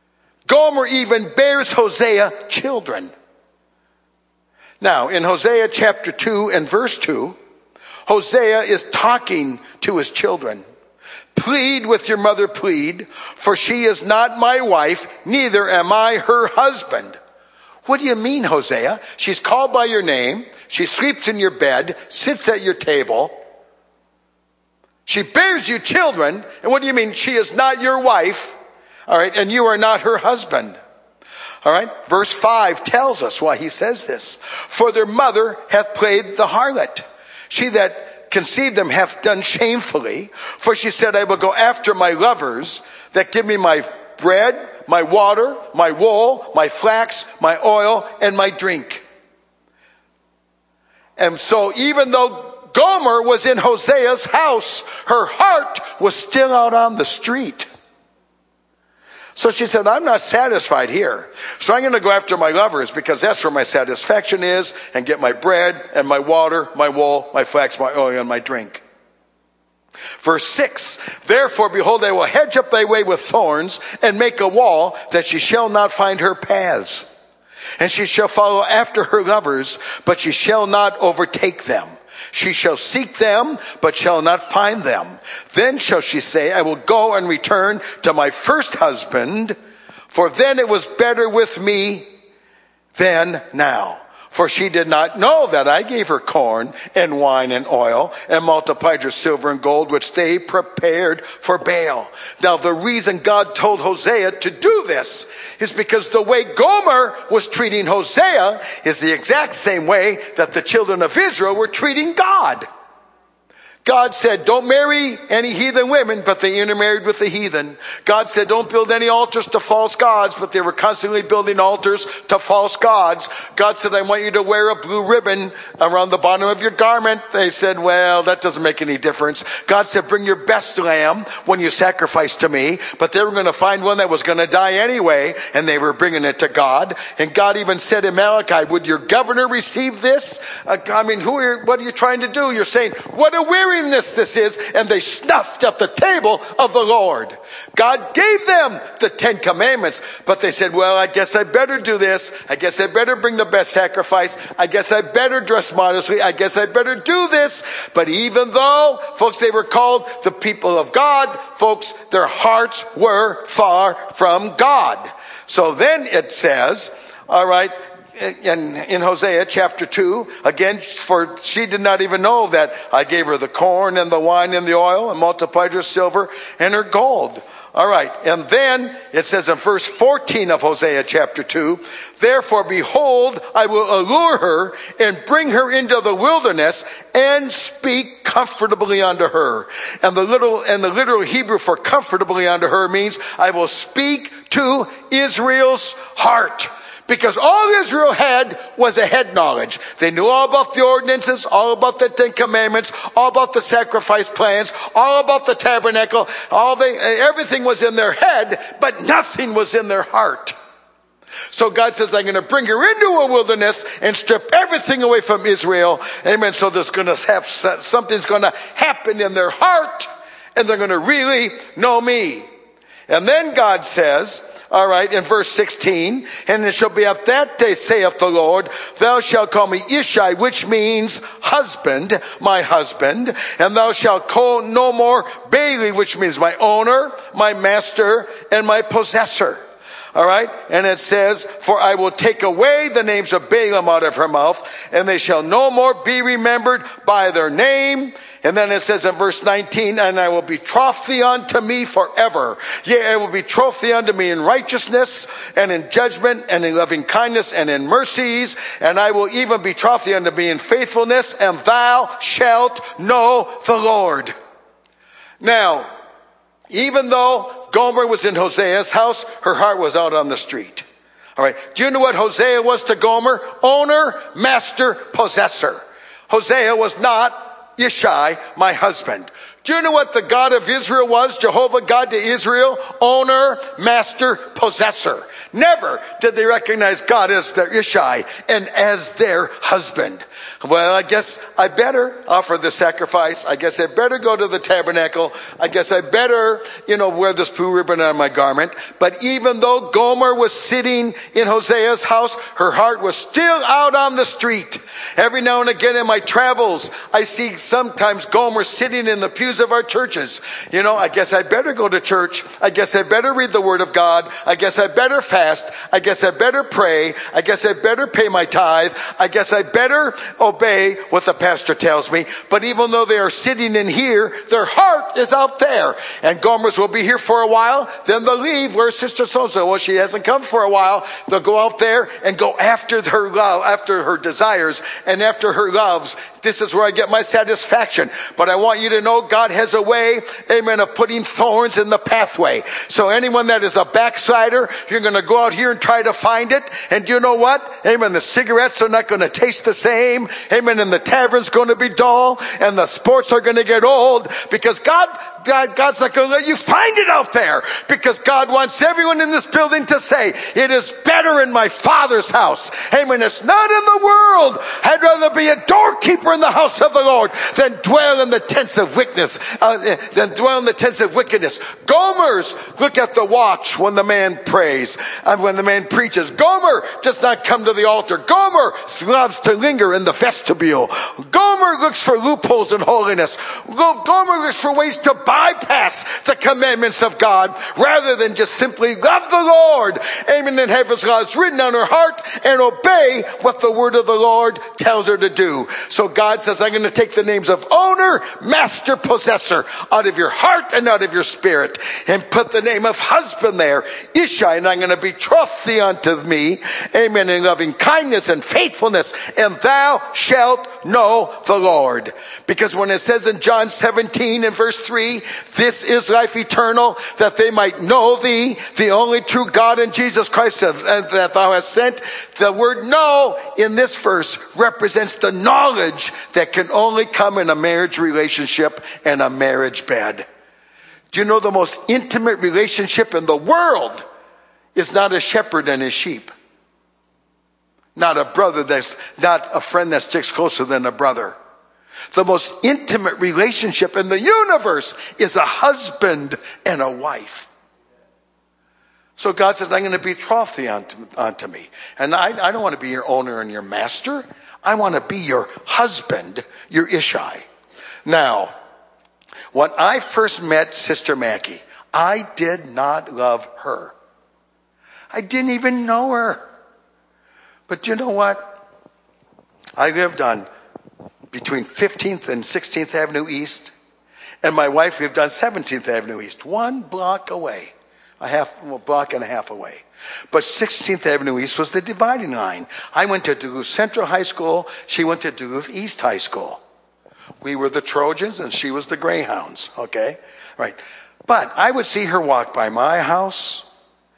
Gomer even bears Hosea children. Now, in Hosea chapter 2 and verse 2, Hosea is talking to his children. Plead with your mother, plead, for she is not my wife, neither am I her husband. What do you mean, Hosea? She's called by your name. She sleeps in your bed, sits at your table. She bears you children. And what do you mean? She is not your wife. All right. And you are not her husband. All right. Verse 5 tells us why he says this. For their mother hath played the harlot. She that conceived them hath done shamefully. For she said, I will go after my lovers that give me my bread, my water, my wool, my flax, my oil, and my drink. And so even though Gomer was in Hosea's house, her heart was still out on the street. So she said, I'm not satisfied here. So I'm going to go after my lovers because that's where my satisfaction is, and get my bread and my water, my wool, my flax, my oil, and my drink. Verse 6, therefore, behold, I will hedge up thy way with thorns and make a wall that she shall not find her paths. And she shall follow after her lovers, but she shall not overtake them. She shall seek them, but shall not find them. Then shall she say, I will go and return to my first husband, for then it was better with me than now. For she did not know that I gave her corn and wine and oil and multiplied her silver and gold, which they prepared for Baal. Now, the reason God told Hosea to do this is because the way Gomer was treating Hosea is the exact same way that the children of Israel were treating God. God said, don't marry any heathen women, but they intermarried with the heathen. God said, don't build any altars to false gods, but they were constantly building altars to false gods. God said, I want you to wear a blue ribbon around the bottom of your garment. They said, well, that doesn't make any difference. God said, bring your best lamb when you sacrifice to me. But they were going to find one that was going to die anyway, and they were bringing it to God. And God even said in Malachi, would your governor receive this? What are you trying to do? You're saying, what a weariness this is. And they snuffed at the table of the Lord. God gave them the 10 commandments, but they said, well, I guess I better do this. I guess I better bring the best sacrifice. I guess I better dress modestly. I guess I better do this. But even though, folks, they were called the people of God, folks, their hearts were far from God. So then it says, all right, in Hosea chapter 2, again, for she did not even know that I gave her the corn and the wine and the oil and multiplied her silver and her gold. All right. And then it says in verse 14 of Hosea chapter 2, therefore, behold, I will allure her and bring her into the wilderness and speak comfortably unto her. And the literal Hebrew for comfortably unto her means I will speak to Israel's heart. Because all Israel had was a head knowledge. They knew all about the ordinances, all about the 10 commandments, all about the sacrifice plans, all about the tabernacle. Everything was in their head, but nothing was in their heart. So God says, I'm going to bring her into a wilderness and strip everything away from Israel. Amen. So something's going to happen in their heart, and they're going to really know me. And then God says, all right, in verse 16, and it shall be at that day, saith the Lord, thou shalt call me Ishai, which means husband, my husband, and thou shalt call no more Baali, which means my owner, my master, and my possessor. All right. And it says, for I will take away the names of Balaam out of her mouth, and they shall no more be remembered by their name. And then it says in verse 19, and I will betroth thee unto me forever. Yea, I will betroth thee unto me in righteousness and in judgment and in loving kindness and in mercies. And I will even betroth thee unto me in faithfulness, and thou shalt know the Lord. Now, even though Gomer was in Hosea's house, her heart was out on the street. All right. Do you know what Hosea was to Gomer? Owner, master, possessor. Hosea was not Ishai, my husband. Do you know what the God of Israel was? Jehovah God to Israel, owner, master, possessor. Never did they recognize God as their Ishai and as their husband. Well, I guess I better offer the sacrifice. I guess I better go to the tabernacle. I guess I better, wear this blue ribbon on my garment. But even though Gomer was sitting in Hosea's house, her heart was still out on the street. Every now and again in my travels, I see sometimes Gomer sitting in the pews of our churches. I guess I better go to church. I guess I better read the Word of God. I guess I better fast. I guess I better pray. I guess I better pay my tithe. I guess I better obey what the pastor tells me. But even though they are sitting in here, their heart is out there. And Gomers will be here for a while. Then they'll leave. Where's Sister So-so? Well, she hasn't come for a while. They'll go out there and go after her love, after her desires and after her loves. This is where I get my satisfaction. But I want you to know God has a way, amen, of putting thorns in the pathway. So anyone that is a backslider, you're going to go out here and try to find it. And do you know what? Amen. The cigarettes are not going to taste the same. Amen. And the tavern's going to be dull. And the sports are going to get old. Because God's not going to let you find it out there. Because God wants everyone in this building to say, it is better in my Father's house. Amen. It's not in the world. I'd rather be a doorkeeper in the house of the Lord than dwell in the tents of wickedness. Gomers look at the watch when the man prays and when the man preaches. Gomer does not come to the altar. Gomer loves to linger in the vestibule. Gomer looks for loopholes in holiness. Gomer looks for ways to bypass the commandments of God rather than just simply love the Lord. Amen. And have His laws written on her heart and obey what the word of the Lord tells her to do. So God says, I'm going to take the names of owner, master, possessor out of your heart and out of your spirit and put the name of husband there, Ishai, and I'm going to betroth thee unto me, amen, in loving kindness and faithfulness, and thou shalt know the Lord. Because when it says in John 17 and verse 3, this is life eternal, that they might know thee, the only true God, and Jesus Christ that thou hast sent. The word know in this verse represents the knowledge that can only come in a marriage relationship and a marriage bed. Do you know the most intimate relationship in the world is not a shepherd and his sheep? Not a brother not a friend that sticks closer than a brother. The most intimate relationship in the universe is a husband and a wife. So God says, I'm going to betroth thee unto me. And I don't want to be your owner and your master. I want to be your husband, your Ishai. Now, when I first met Sister Mackie, I did not love her. I didn't even know her. But you know what? I lived on between 15th and 16th Avenue East, and my wife lived on 17th Avenue East, 1 block away, a block and a half away. But 16th Avenue East was the dividing line. I went to Duluth Central High School. She went to Duluth East High School. We were the Trojans and she was the Greyhounds. Okay? Right. But I would see her walk by my house.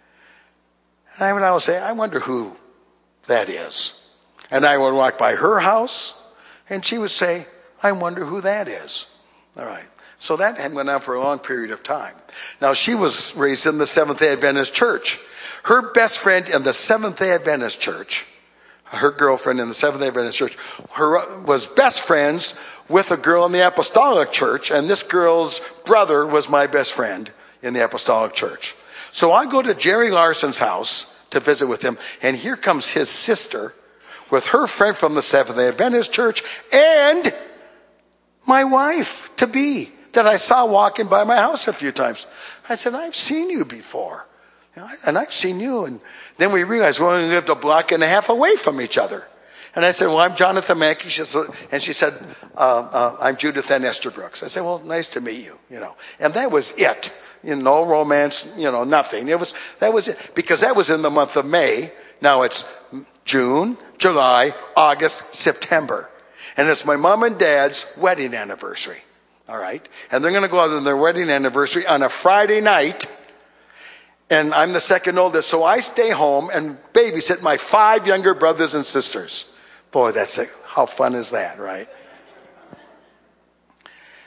And I would always say, I wonder who that is. And I would walk by her house. And she would say, I wonder who that is. All right. So that went on for a long period of time. Now, she was raised in the Seventh-day Adventist Church. Her best friend in the Seventh-day Adventist Church, her girlfriend in the Seventh-day Adventist Church, was best friends with a girl in the Apostolic Church, and this girl's brother was my best friend in the Apostolic Church. So I go to Jerry Larson's house to visit with him, and here comes his sister with her friend from the Seventh-day Adventist Church and my wife-to-be that I saw walking by my house a few times. I said, I've seen you before. And I've seen you. And then we realized we only lived a block and a half away from each other. And I said, well, I'm Jonathan Mackey. And she said, I'm Judith Ann Esterbrook. I said, well, nice to meet you, And that was it. No romance, nothing. That was it. Because that was in the month of May. Now it's June, July, August, September. And it's my mom and dad's wedding anniversary. All right. And they're going to go out on their wedding anniversary on a Friday night. And I'm the second oldest. So I stay home and babysit my 5 younger brothers and sisters. Boy, how fun is that, right?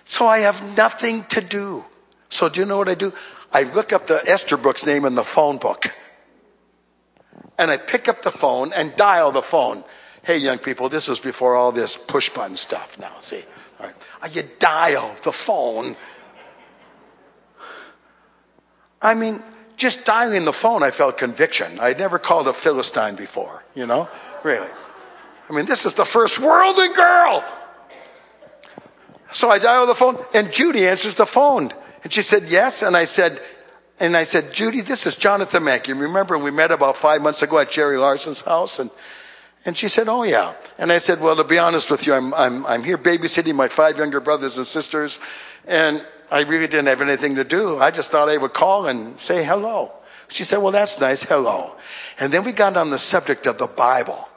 So I have nothing to do. So do you know what I do? I look up the Estabrooks name in the phone book. And I pick up the phone and dial the phone. Hey, young people, this was before all this push button stuff now, see? All right. You dial the phone. I mean, just dialing the phone, I felt conviction. I'd never called a Philistine before, really. I mean, this is the first worldly girl. So I dial the phone, and Judy answers the phone. And she said, yes. And I said, Judy, this is Jonathan Mackey. Remember we met about 5 months ago at Jerry Larson's house? And she said, oh, yeah. And I said, well, to be honest with you, I'm here babysitting my 5 younger brothers and sisters, and I really didn't have anything to do. I just thought I would call and say hello. She said, well, that's nice. Hello. And then we got on the subject of the Bible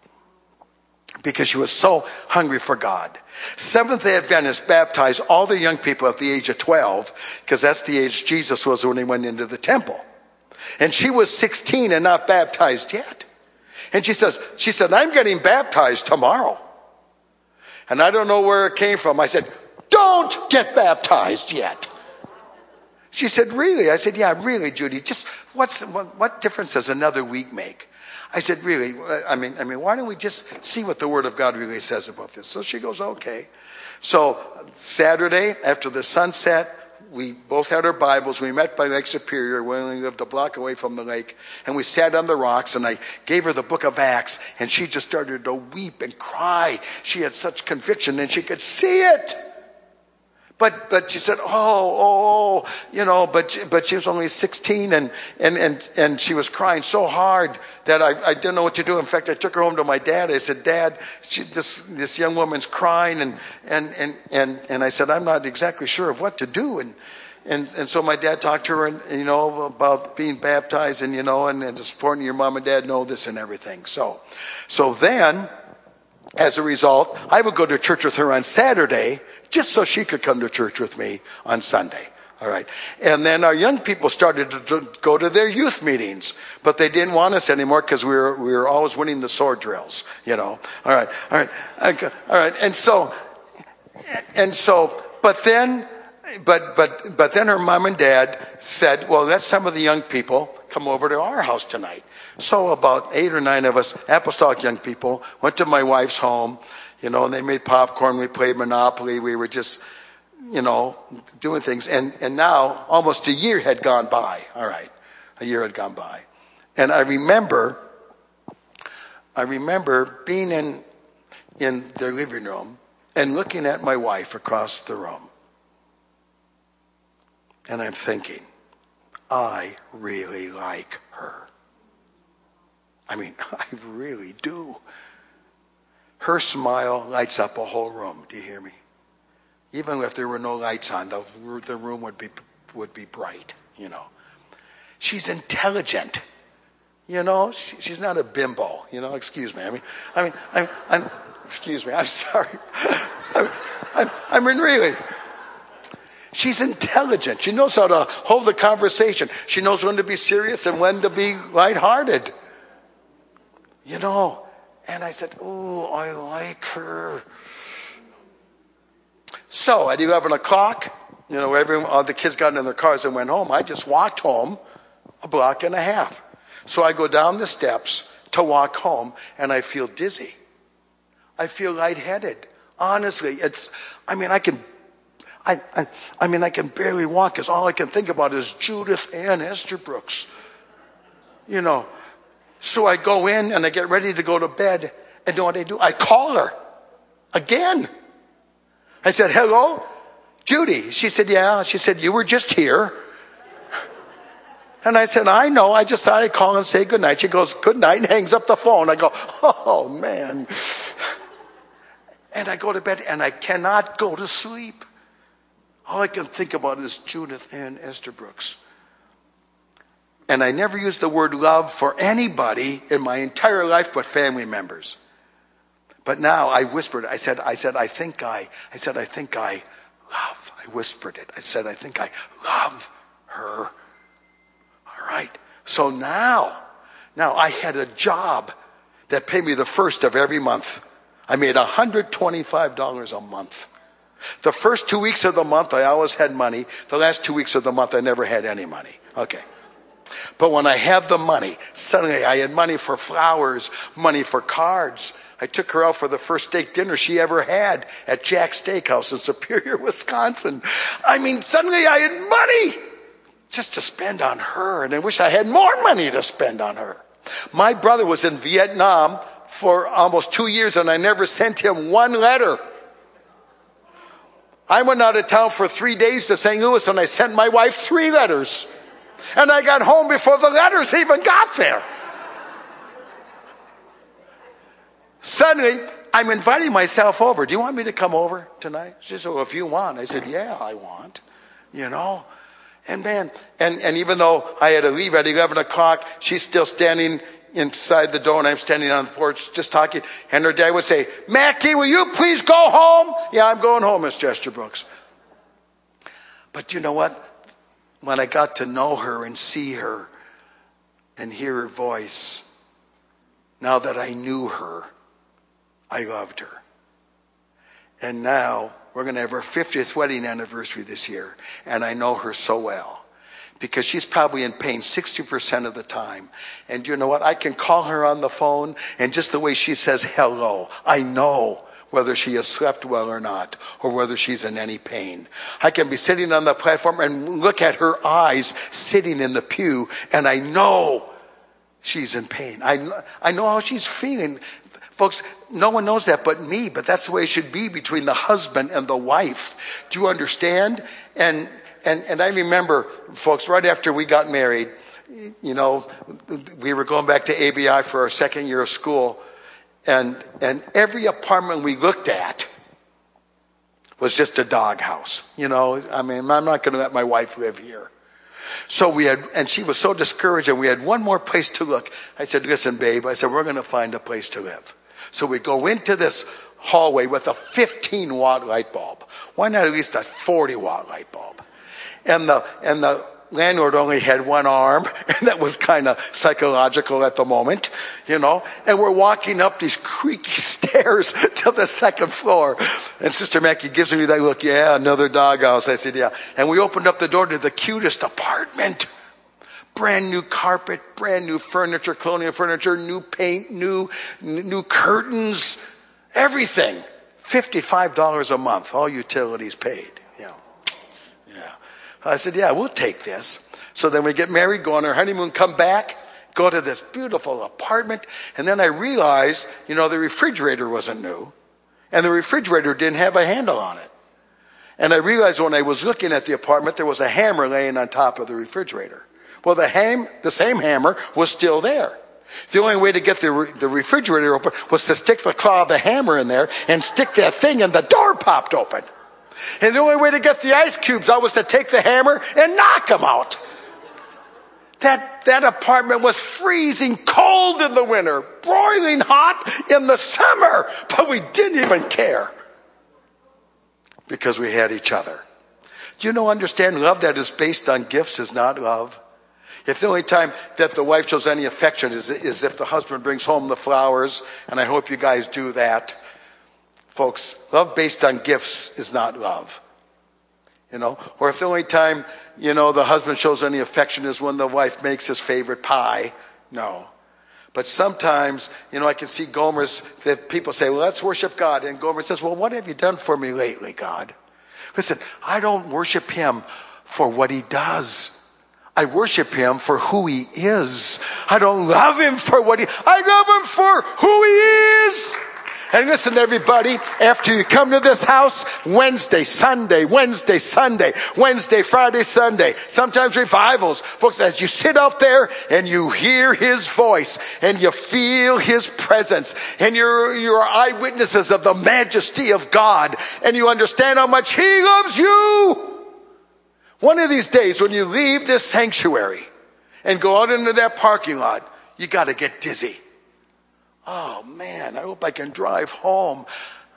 because she was so hungry for God. Seventh-day Adventists baptized all the young people at the age of 12 because that's the age Jesus was when he went into the temple. And she was 16 and not baptized yet. And she said, I'm getting baptized tomorrow. And I don't know where it came from. I said, don't get baptized yet. She said, really? I said, yeah, really, Judy. Just what difference does another week make? I said, really? I mean, why don't we just see what the Word of God really says about this? So she goes, okay. So Saturday, after the sunset, we both had our Bibles. We met by Lake Superior. We only lived a block away from the lake. And we sat on the rocks, and I gave her the book of Acts, and she just started to weep and cry. She had such conviction, and she could see it. But she said, but she was only 16 and she was crying so hard that I didn't know what to do. In fact, I took her home to my dad. I said, Dad, this young woman's crying and I said, I'm not exactly sure of what to do. And so my dad talked to her and about being baptized and it's important your mom and dad know this and everything. So then, as a result, I would go to church with her on Saturday just so she could come to church with me on Sunday. All right. And then our young people started to go to their youth meetings, but they didn't want us anymore because we were always winning the sword drills, All right. And so, but then her mom and dad said, well, let some of the young people come over to our house tonight. So about 8 or 9 of us apostolic young people went to my wife's home, and they made popcorn. We played Monopoly. We were just, doing things. And now almost a year had gone by. All right. A year had gone by. And I remember being in their living room and looking at my wife across the room. And I'm thinking, I really like her. I mean, I really do. Her smile lights up a whole room. Do you hear me? Even if there were no lights on, the room would be bright. She's intelligent. She's not a bimbo. Excuse me. Excuse me. I'm sorry. I mean, really. She's intelligent. She knows how to hold the conversation. She knows when to be serious and when to be lighthearted. And I said, oh, I like her. So at 11 o'clock, all the kids got in their cars and went home. I just walked home a block and a half. So I go down the steps to walk home, and I feel dizzy. I feel lightheaded. Honestly, I can barely walk because all I can think about is Judith Ann Estabrooks. So I go in and I get ready to go to bed. And know what I do? I call her again. I said, hello, Judy. She said, yeah. She said, you were just here. And I said, I know. I just thought I'd call and say goodnight. She goes, good night, and hangs up the phone. I go, oh, man. And I go to bed and I cannot go to sleep. All I can think about is Judith Ann Estabrooks. And I never used the word love for anybody in my entire life but family members. But now I whispered, I said, I think I love. I whispered it. I said, I think I love her. All right. So now I had a job that paid me the first of every month. I made $125 a month. The first 2 weeks of the month, I always had money. The last 2 weeks of the month, I never had any money. Okay. But when I had the money, suddenly I had money for flowers, money for cards. I took her out for the first steak dinner she ever had at Jack's Steakhouse in Superior, Wisconsin. I mean, suddenly I had money just to spend on her, and I wish I had more money to spend on her. My brother was in Vietnam for almost 2 years, and I never sent him one letter. I went out of town for 3 days to St. Louis, and I sent my wife 3 letters. And I got home before the letters even got there. Suddenly, I'm inviting myself over. Do you want me to come over tonight? She said, well, if you want. I said, yeah, I want. You know. And man, and even though I had to leave at 11 o'clock, she's still standing inside the door, and I'm standing on the porch just talking. And her dad would say, Mackie, will you please go home? Yeah, I'm going home, Mr. Esterbrooks. But you know what? When I got to know her and see her and hear her voice, now that I knew her, I loved her. And now we're going to have our 50th wedding anniversary this year, and I know her so well because she's probably in pain 60% of the time. And you know what? I can call her on the phone, and just the way she says hello, I know whether she has slept well or not, or whether she's in any pain. I can be sitting on the platform and look at her eyes sitting in the pew, and I know she's in pain. I know how she's feeling. Folks, no one knows that but me, but that's the way it should be between the husband and the wife. Do you understand? And I remember, folks, right after we got married, you know, we were going back to ABI for our second year of school, and every apartment we looked at was just a doghouse. You know, I mean, I'm not going to let my wife live here. So and she was so discouraged, and we had one more place to look. I said, listen, babe, I said, we're going to find a place to live. So we go into this hallway with a 15-watt light bulb. Why not at least a 40-watt light bulb? And the landlord only had one arm, and that was kind of psychological at the moment, you know. And we're walking up these creaky stairs to the second floor. And Sister Mackie gives me that look, yeah, another doghouse. I said, yeah. And we opened up the door to the cutest apartment. Brand new carpet, brand new furniture, colonial furniture, new paint, new curtains, everything. $55 a month, all utilities paid. Yeah. I said, yeah, we'll take this. So then we get married, go on our honeymoon, come back, go to this beautiful apartment. And then I realized, you know, the refrigerator wasn't new. And the refrigerator didn't have a handle on it. And I realized when I was looking at the apartment, there was a hammer laying on top of the refrigerator. Well, the same hammer was still there. The only way to get the refrigerator open was to stick the claw of the hammer in there and stick that thing, and the door popped open. And the only way to get the ice cubes out was to take the hammer and knock them out. That apartment was freezing cold in the winter, broiling hot in the summer, but we didn't even care because we had each other. Do you know, understand, love that is based on gifts is not love. If the only time that the wife shows any affection is if the husband brings home the flowers, and I hope you guys do that. Folks, love based on gifts is not love. You know, or if the only time, you know, the husband shows any affection is when the wife makes his favorite pie. No. But sometimes, you know, I can see Gomer's, that people say, well, let's worship God. And Gomer says, well, what have you done for me lately, God? Listen, I don't worship him for what he does. I worship him for who he is. I don't love him for I love him for who he is. And listen, everybody, after you come to this house, Wednesday, Sunday, Friday, Sunday, sometimes revivals. Folks, as you sit out there and you hear his voice and you feel his presence and you're eyewitnesses of the majesty of God and you understand how much he loves you. One of these days when you leave this sanctuary and go out into that parking lot, you got to get dizzy. Oh man, I hope I can drive home.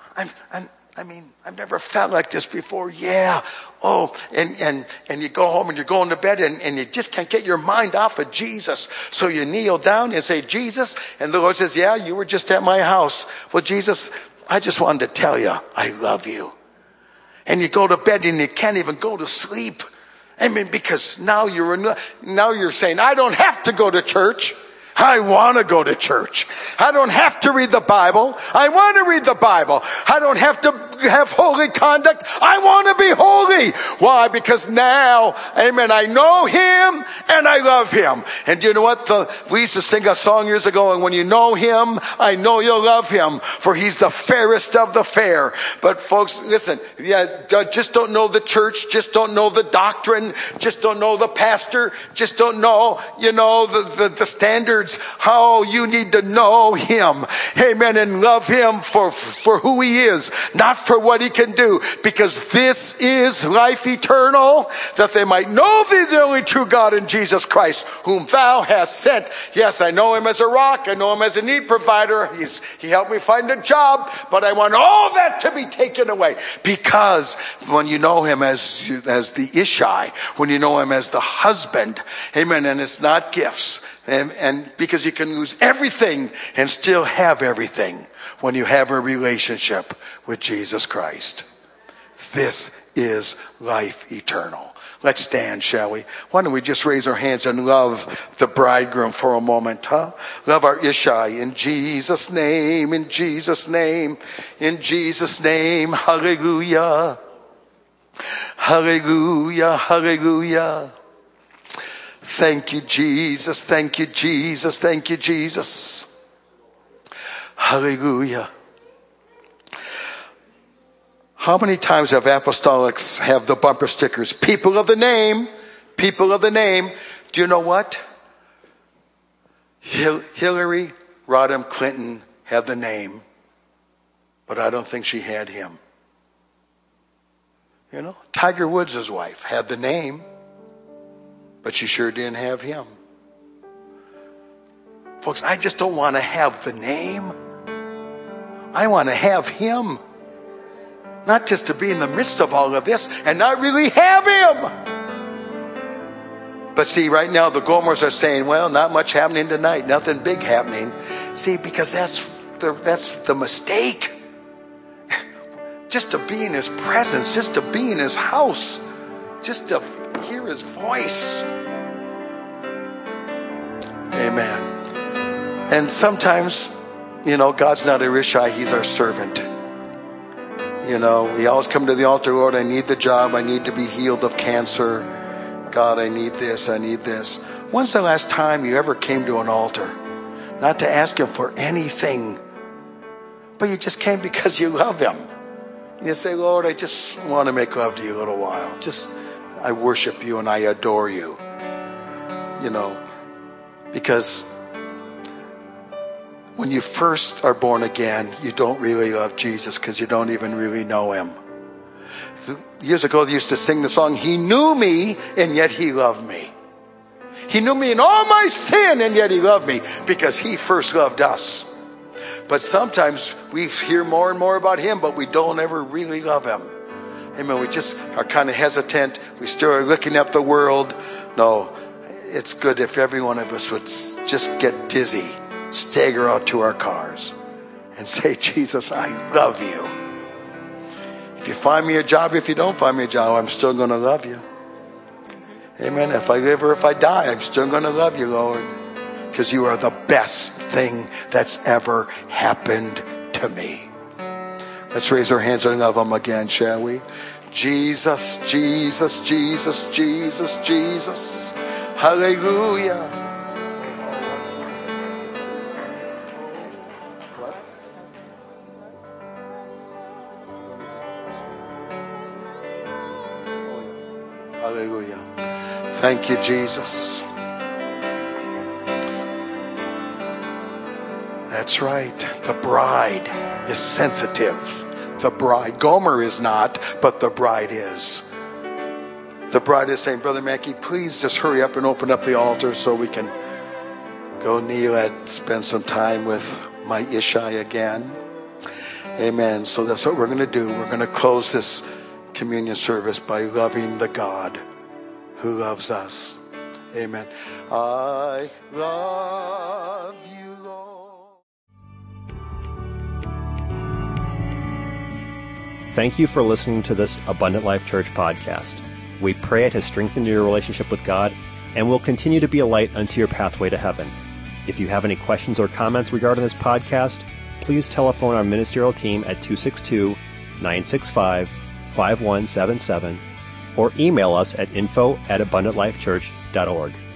I've never felt like this before. Yeah. Oh, and you go home and you're going to bed and you just can't get your mind off of Jesus. So you kneel down and say, Jesus, and the Lord says, yeah, you were just at my house. Well, Jesus, I just wanted to tell you, I love you. And you go to bed and you can't even go to sleep. Because now you're saying, I don't have to go to church. I want to go to church. I don't have to read the Bible. I want to read the Bible. I don't have to have holy conduct. I want to be holy. Why? Because now, I know Him and I love Him. And you know what? We used to sing a song years ago, and when you know Him, I know you'll love Him, for He's the fairest of the fair. But folks, listen, just don't know the church, just don't know the doctrine, just don't know the pastor, just don't know, the standards. How you need to know Him, amen, and love Him for who He is, not for what He can do, because this is life eternal, that they might know Thee, the only true God, in Jesus Christ, whom Thou hast sent. Yes, I know Him as a rock, I know Him as a need provider, He helped me find a job, but I want all that to be taken away, because when you know Him as the Ishai, when you know Him as the husband, amen, and it's not gifts, and because you can lose everything and still have everything when you have a relationship with Jesus Christ. This is life eternal. Let's stand, shall we? Why don't we just raise our hands and love the bridegroom for a moment, huh? Love our Ishai in Jesus' name, in Jesus' name, in Jesus' name. Hallelujah. Hallelujah, hallelujah. Thank you, Jesus. Thank you, Jesus. Thank you, Jesus. Hallelujah. How many times have apostolics have the bumper stickers? People of the name. People of the name. Do you know what? Hillary Rodham Clinton had the name, but I don't think she had him. Tiger Woods' wife had the name, but she sure didn't have him. Folks, I just don't want to have the name. I want to have Him. Not just to be in the midst of all of this and not really have Him. But see, right now the Gomers are saying, well, not much happening tonight. Nothing big happening. See, because that's the mistake. Just to be in His presence, just to be in His house, just to hear His voice. Amen. And sometimes, God's not a Ishai, He's our servant. We always come to the altar, Lord, I need the job, I need to be healed of cancer. God, I need this, I need this. When's the last time you ever came to an altar? Not to ask Him for anything, but you just came because you love Him. You say, Lord, I just want to make love to You a little while. I worship You and I adore You. Because when you first are born again, you don't really love Jesus because you don't even really know Him. Years ago, they used to sing the song, He knew me and yet He loved me. He knew me in all my sin and yet He loved me because He first loved us. But sometimes we hear more and more about Him, but we don't ever really love Him. Amen. We just are kind of hesitant. We still are looking at the world. No, it's good if every one of us would just get dizzy, stagger out to our cars and say, Jesus, I love You. If you find me a job, if you don't find me a job, I'm still going to love You. Amen. If I live or if I die, I'm still going to love You, Lord, because You are the best thing that's ever happened to me. Let's raise our hands and love Him again, shall we? Jesus, Jesus, Jesus, Jesus, Jesus. Hallelujah. Hallelujah. Thank You, Jesus. That's right. The bride is sensitive. The bride. Gomer is not, but the bride is. The bride is saying, Brother Mackey, please just hurry up and open up the altar so we can go kneel and spend some time with my Ishai again. Amen. So that's what we're going to do. We're going to close this communion service by loving the God who loves us. Amen. I love You, Lord. Thank you for listening to this Abundant Life Church podcast. We pray it has strengthened your relationship with God and will continue to be a light unto your pathway to heaven. If you have any questions or comments regarding this podcast, please telephone our ministerial team at 262-965-5177 or email us at info@abundantlifechurch.org.